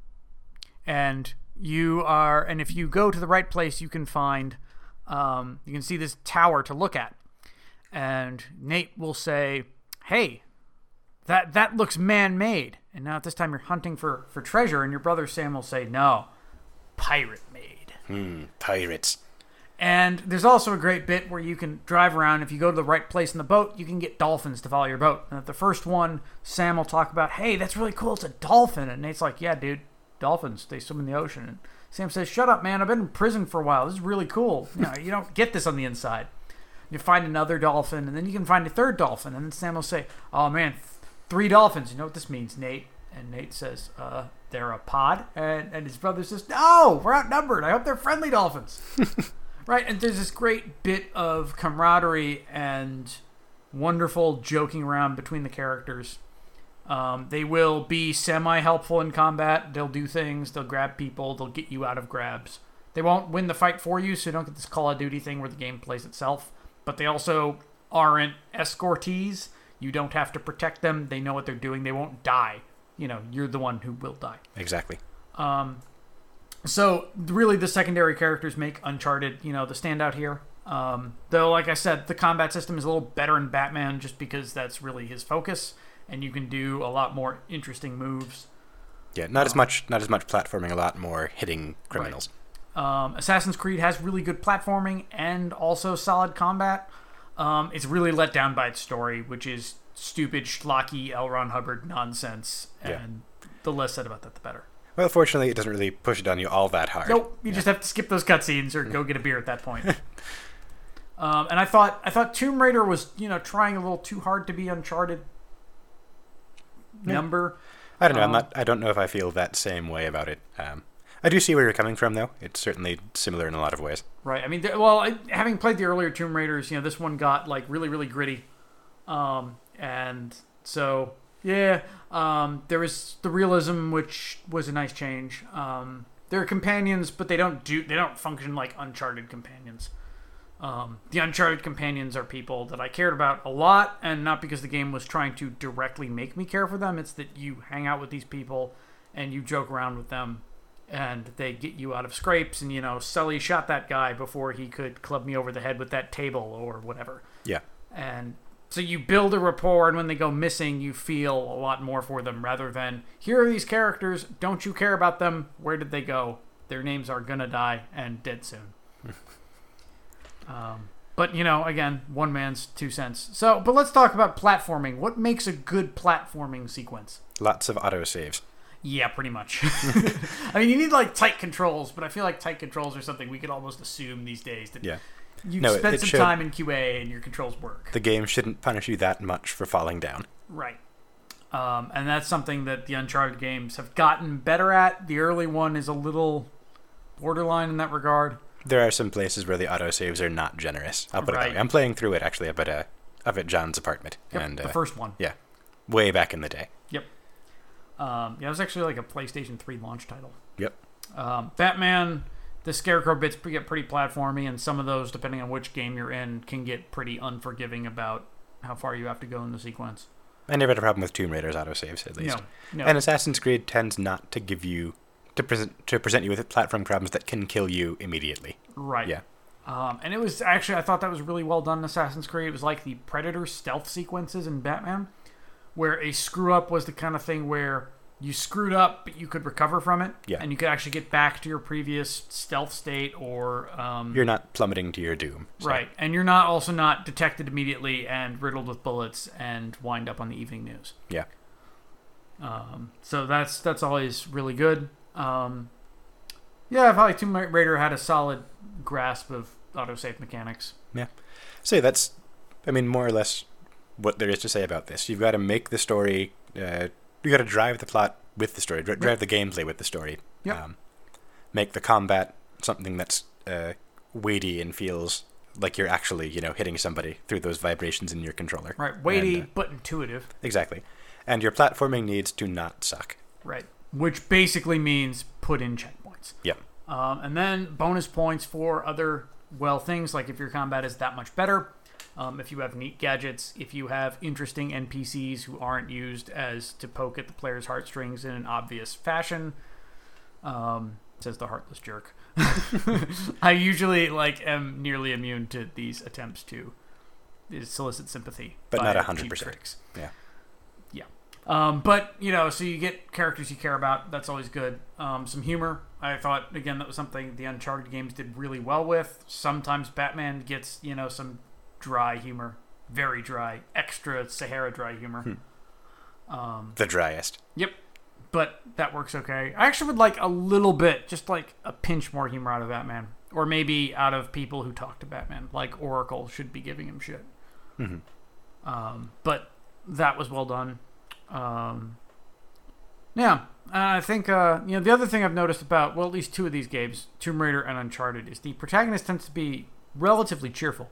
and you are, and if you go to the right place, you can find, um, you can see this tower to look at, and Nate will say, "Hey, that that looks man-made," and now at this time you're hunting for for treasure, and your brother Sam will say, "No, pirate-made." Hmm, pirates. And there's also a great bit where you can drive around. If you go to the right place in the boat, you can get dolphins to follow your boat. And at the first one, Sam will talk about, "Hey, that's really cool. It's a dolphin." And Nate's like, "Yeah, dude, dolphins, they swim in the ocean." And Sam says, "Shut up, man. I've been in prison for a while. This is really cool. You know, you don't get this on the inside." You find another dolphin, and then you can find a third dolphin. And then Sam will say, "Oh, man, th- three dolphins. You know what this means, Nate?" And Nate says, uh, "They're a pod." And, and his brother says, "No, we're outnumbered. I hope they're friendly dolphins." Right, and there's this great bit of camaraderie and wonderful joking around between the characters. Um, they will be semi-helpful in combat. They'll do things. They'll grab people. They'll get you out of grabs. They won't win the fight for you, so you don't get this Call of Duty thing where the game plays itself. But they also aren't escortees. You don't have to protect them. They know what they're doing. They won't die. You know, you're the one who will die. Exactly. Um... So, really, the secondary characters make Uncharted, you know, the standout here. Um, though, like I said, the combat system is a little better in Batman just because that's really his focus, and you can do a lot more interesting moves. Yeah, not um, as much not as much platforming, a lot more hitting criminals. Right. Um, Assassin's Creed has really good platforming and also solid combat. Um, it's really let down by its story, which is stupid, schlocky L. Ron Hubbard nonsense, and yeah. the less said about that, the better. Well, fortunately, it doesn't really push it on you all that hard. Nope, you yeah. just have to skip those cutscenes or go get a beer at that point. um, and I thought, I thought Tomb Raider was, you know, trying a little too hard to be Uncharted yeah. number. I don't know. Um, I'm not. I don't know if I feel that same way about it. Um, I do see where you're coming from, though. It's certainly similar in a lot of ways. Right. I mean, th- well, I, having played the earlier Tomb Raiders, you know, this one got like really, really gritty, um, and so. Yeah, um, there was the realism, which was a nice change. Um, they're companions, but they don't do they don't function like Uncharted companions. Um, the Uncharted companions are people that I cared about a lot, and not because the game was trying to directly make me care for them. It's that you hang out with these people, and you joke around with them, and they get you out of scrapes. And you know, Sully shot that guy before he could club me over the head with that table or whatever. Yeah, and. So you build a rapport, and when they go missing, you feel a lot more for them, rather than, here are these characters, don't you care about them, where did they go? Their names are gonna die, and dead soon. um, but, you know, again, one man's two cents. So, but let's talk about platforming. What makes a good platforming sequence? Lots of autosaves. Yeah, pretty much. I mean, you need, like, tight controls, but I feel like tight controls are something we could almost assume these days. That yeah. You no, spent it, it some should. time in Q A and your controls work. The game shouldn't punish you that much for falling down. Right. Um, and that's something that the Uncharted games have gotten better at. The early one is a little borderline in that regard. There are some places where the autosaves are not generous. I'll put right. it that way. I'm playing through it, actually, up at, uh, up at John's apartment. Yep, and, uh, the first one. Yeah. Way back in the day. Yep. Um, yeah, it was actually like a PlayStation three launch title. Yep. Um, Batman... The Scarecrow bits get pretty platformy, and some of those, depending on which game you're in, can get pretty unforgiving about how far you have to go in the sequence. I never had a problem with Tomb Raider's autosaves, at least. No, no. And Assassin's Creed tends not to give you to present to present you with platform problems that can kill you immediately. Right. Yeah. Um, and it was actually, I thought that was really well done in Assassin's Creed. It was like the Predator stealth sequences in Batman, where a screw up was the kind of thing where you screwed up, but you could recover from it, yeah. and you could actually get back to your previous stealth state, or um, you're not plummeting to your doom, so. Right? And you're not also not detected immediately and riddled with bullets and wind up on the evening news. Yeah. Um, so that's that's always really good. Um, yeah, I felt like Tomb Raider had a solid grasp of autosave mechanics. Yeah. So that's, I mean, more or less what there is to say about this. You've got to make the story. Uh, You got to drive the plot with the story, drive yep. the gameplay with the story. Yep. Um, make the combat something that's uh, weighty and feels like you're actually, you know, hitting somebody through those vibrations in your controller. Right, weighty and, uh, but intuitive. Exactly. And your platforming needs to not suck. Right, which basically means put in checkpoints. Yep. Um, and then bonus points for other, well, things, like if your combat is that much better. Um, if you have neat gadgets, if you have interesting N P Cs who aren't used as to poke at the player's heartstrings in an obvious fashion, Um, says the heartless jerk. I usually like am nearly immune to these attempts to solicit sympathy, but by not a hundred cheap percent. tricks. Yeah. Yeah. Um, but you know, so you get characters you care about. That's always good. Um, some humor. I thought again that was something the Uncharted games did really well with. Sometimes Batman gets you know some dry humor, very dry, extra Sahara dry humor. Hmm. Um, the driest. Yep. But that works okay. I actually would like a little bit, just like a pinch more humor out of Batman. Or maybe out of people who talk to Batman. Like Oracle should be giving him shit. Mm-hmm. Um, but that was well done. Um, yeah. I think, uh, you know, the other thing I've noticed about, well, at least two of these games, Tomb Raider and Uncharted, is the protagonist tends to be relatively cheerful.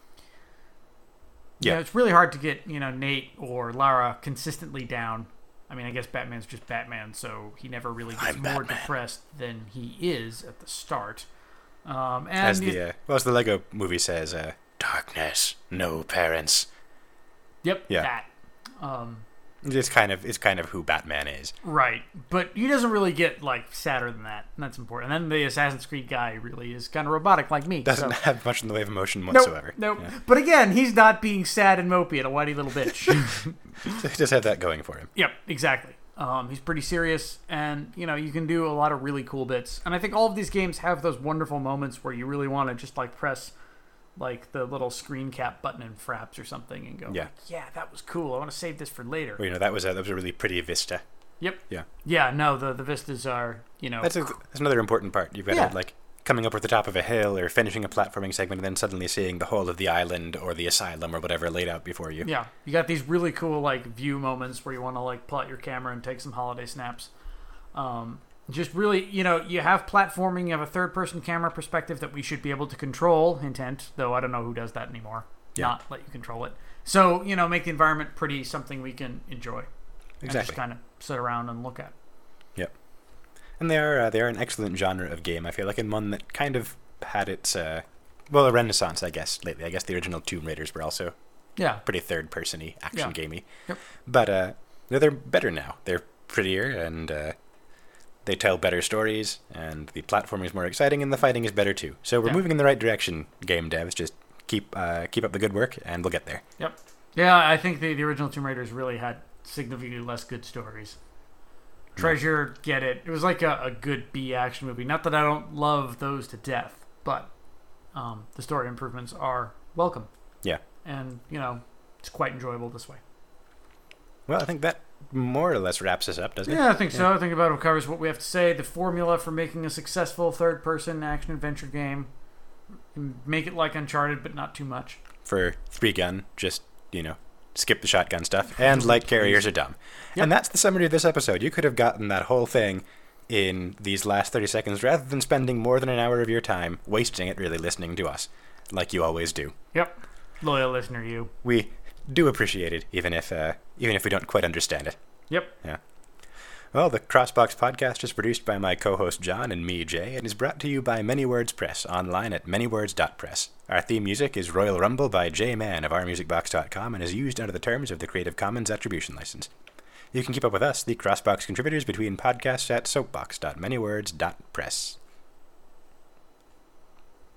Yeah. You know, it's really hard to get, you know, Nate or Lara consistently down. I mean, I guess Batman's just Batman, so he never really gets I'm more Batman. depressed than he is at the start. Um, and As these- the uh, well, as the Lego movie says, uh, darkness, no parents. yep, yeah. that. Um, It's kind of it's kind of who Batman is. right, but he doesn't really get like sadder than that, and that's important. And then the Assassin's Creed guy really is kind of robotic like me. Doesn't so. have much in the way of emotion Nope, whatsoever. nope. Yeah. But again, he's not being sad and mopey and a whitey little bitch. He does have that going for him. Yep, exactly. Um, he's pretty serious, and you know you can do a lot of really cool bits. And I think all of these games have those wonderful moments where you really want to just like press like the little screen cap button in Fraps or something and go, Yeah. like, yeah, that was cool. I want to save this for later. Well, you know that was a, that was a really pretty vista. Yep. Yeah. Yeah. No, the the vistas are you know. That's a, that's another important part. You've got Yeah. to, like coming up at the top of a hill or finishing a platforming segment and then suddenly seeing the whole of the island or the asylum or whatever laid out before you. Yeah, you got these really cool like view moments where you want to like pull out your camera and take some holiday snaps. Um, just really, you know, you have platforming, you have a third-person camera perspective that we should be able to control. Intent, though, I don't know who does that anymore. Yeah. Not let you control it. So you know, make the environment pretty, something we can enjoy. And Exactly. just kind of sit around and look at. Yep. And they are uh, they are an excellent genre of game. I feel like, and one that kind of had its uh, well a renaissance, I guess. Lately, I guess the original Tomb Raiders were also Yeah. pretty third-person-y, action Yeah. gamey. Yep. But uh, no, they're better now. They're prettier and uh, they tell better stories, and the platforming is more exciting, and the fighting is better too. So we're Yeah. moving in the right direction, game devs. Just keep uh, keep up the good work, and we'll get there. Yep. Yeah, I think the, the original Tomb Raiders really had significantly less good stories. Treasure, get it. It was like a, a good B action movie. Not that I don't love those to death, but um, the story improvements are welcome. Yeah. And, you know, it's quite enjoyable this way. Well, I think that more or less wraps us up, doesn't it? Yeah, I think so. I think about it covers what we have to say. The formula for making a successful third-person action-adventure game. Make it like Uncharted, but not too much. For three gun, just, you know, skip the shotgun stuff, and light carriers are dumb. Yep. And that's the summary of this episode. You could have gotten that whole thing in these last thirty seconds rather than spending more than an hour of your time wasting it really listening to us, like you always do. Yep. Loyal listener, you. We do appreciate it, even if uh, even if we don't quite understand it. Yep. Yeah. Well, the Crossbox podcast is produced by my co-host John and me, Jay, and is brought to you by Many Words Press, online at many words dot press. Our theme music is Royal Rumble by J Man of our music box dot com and is used under the terms of the Creative Commons Attribution License. You can keep up with us, the Crossbox contributors, between podcasts at soapbox dot many words dot press.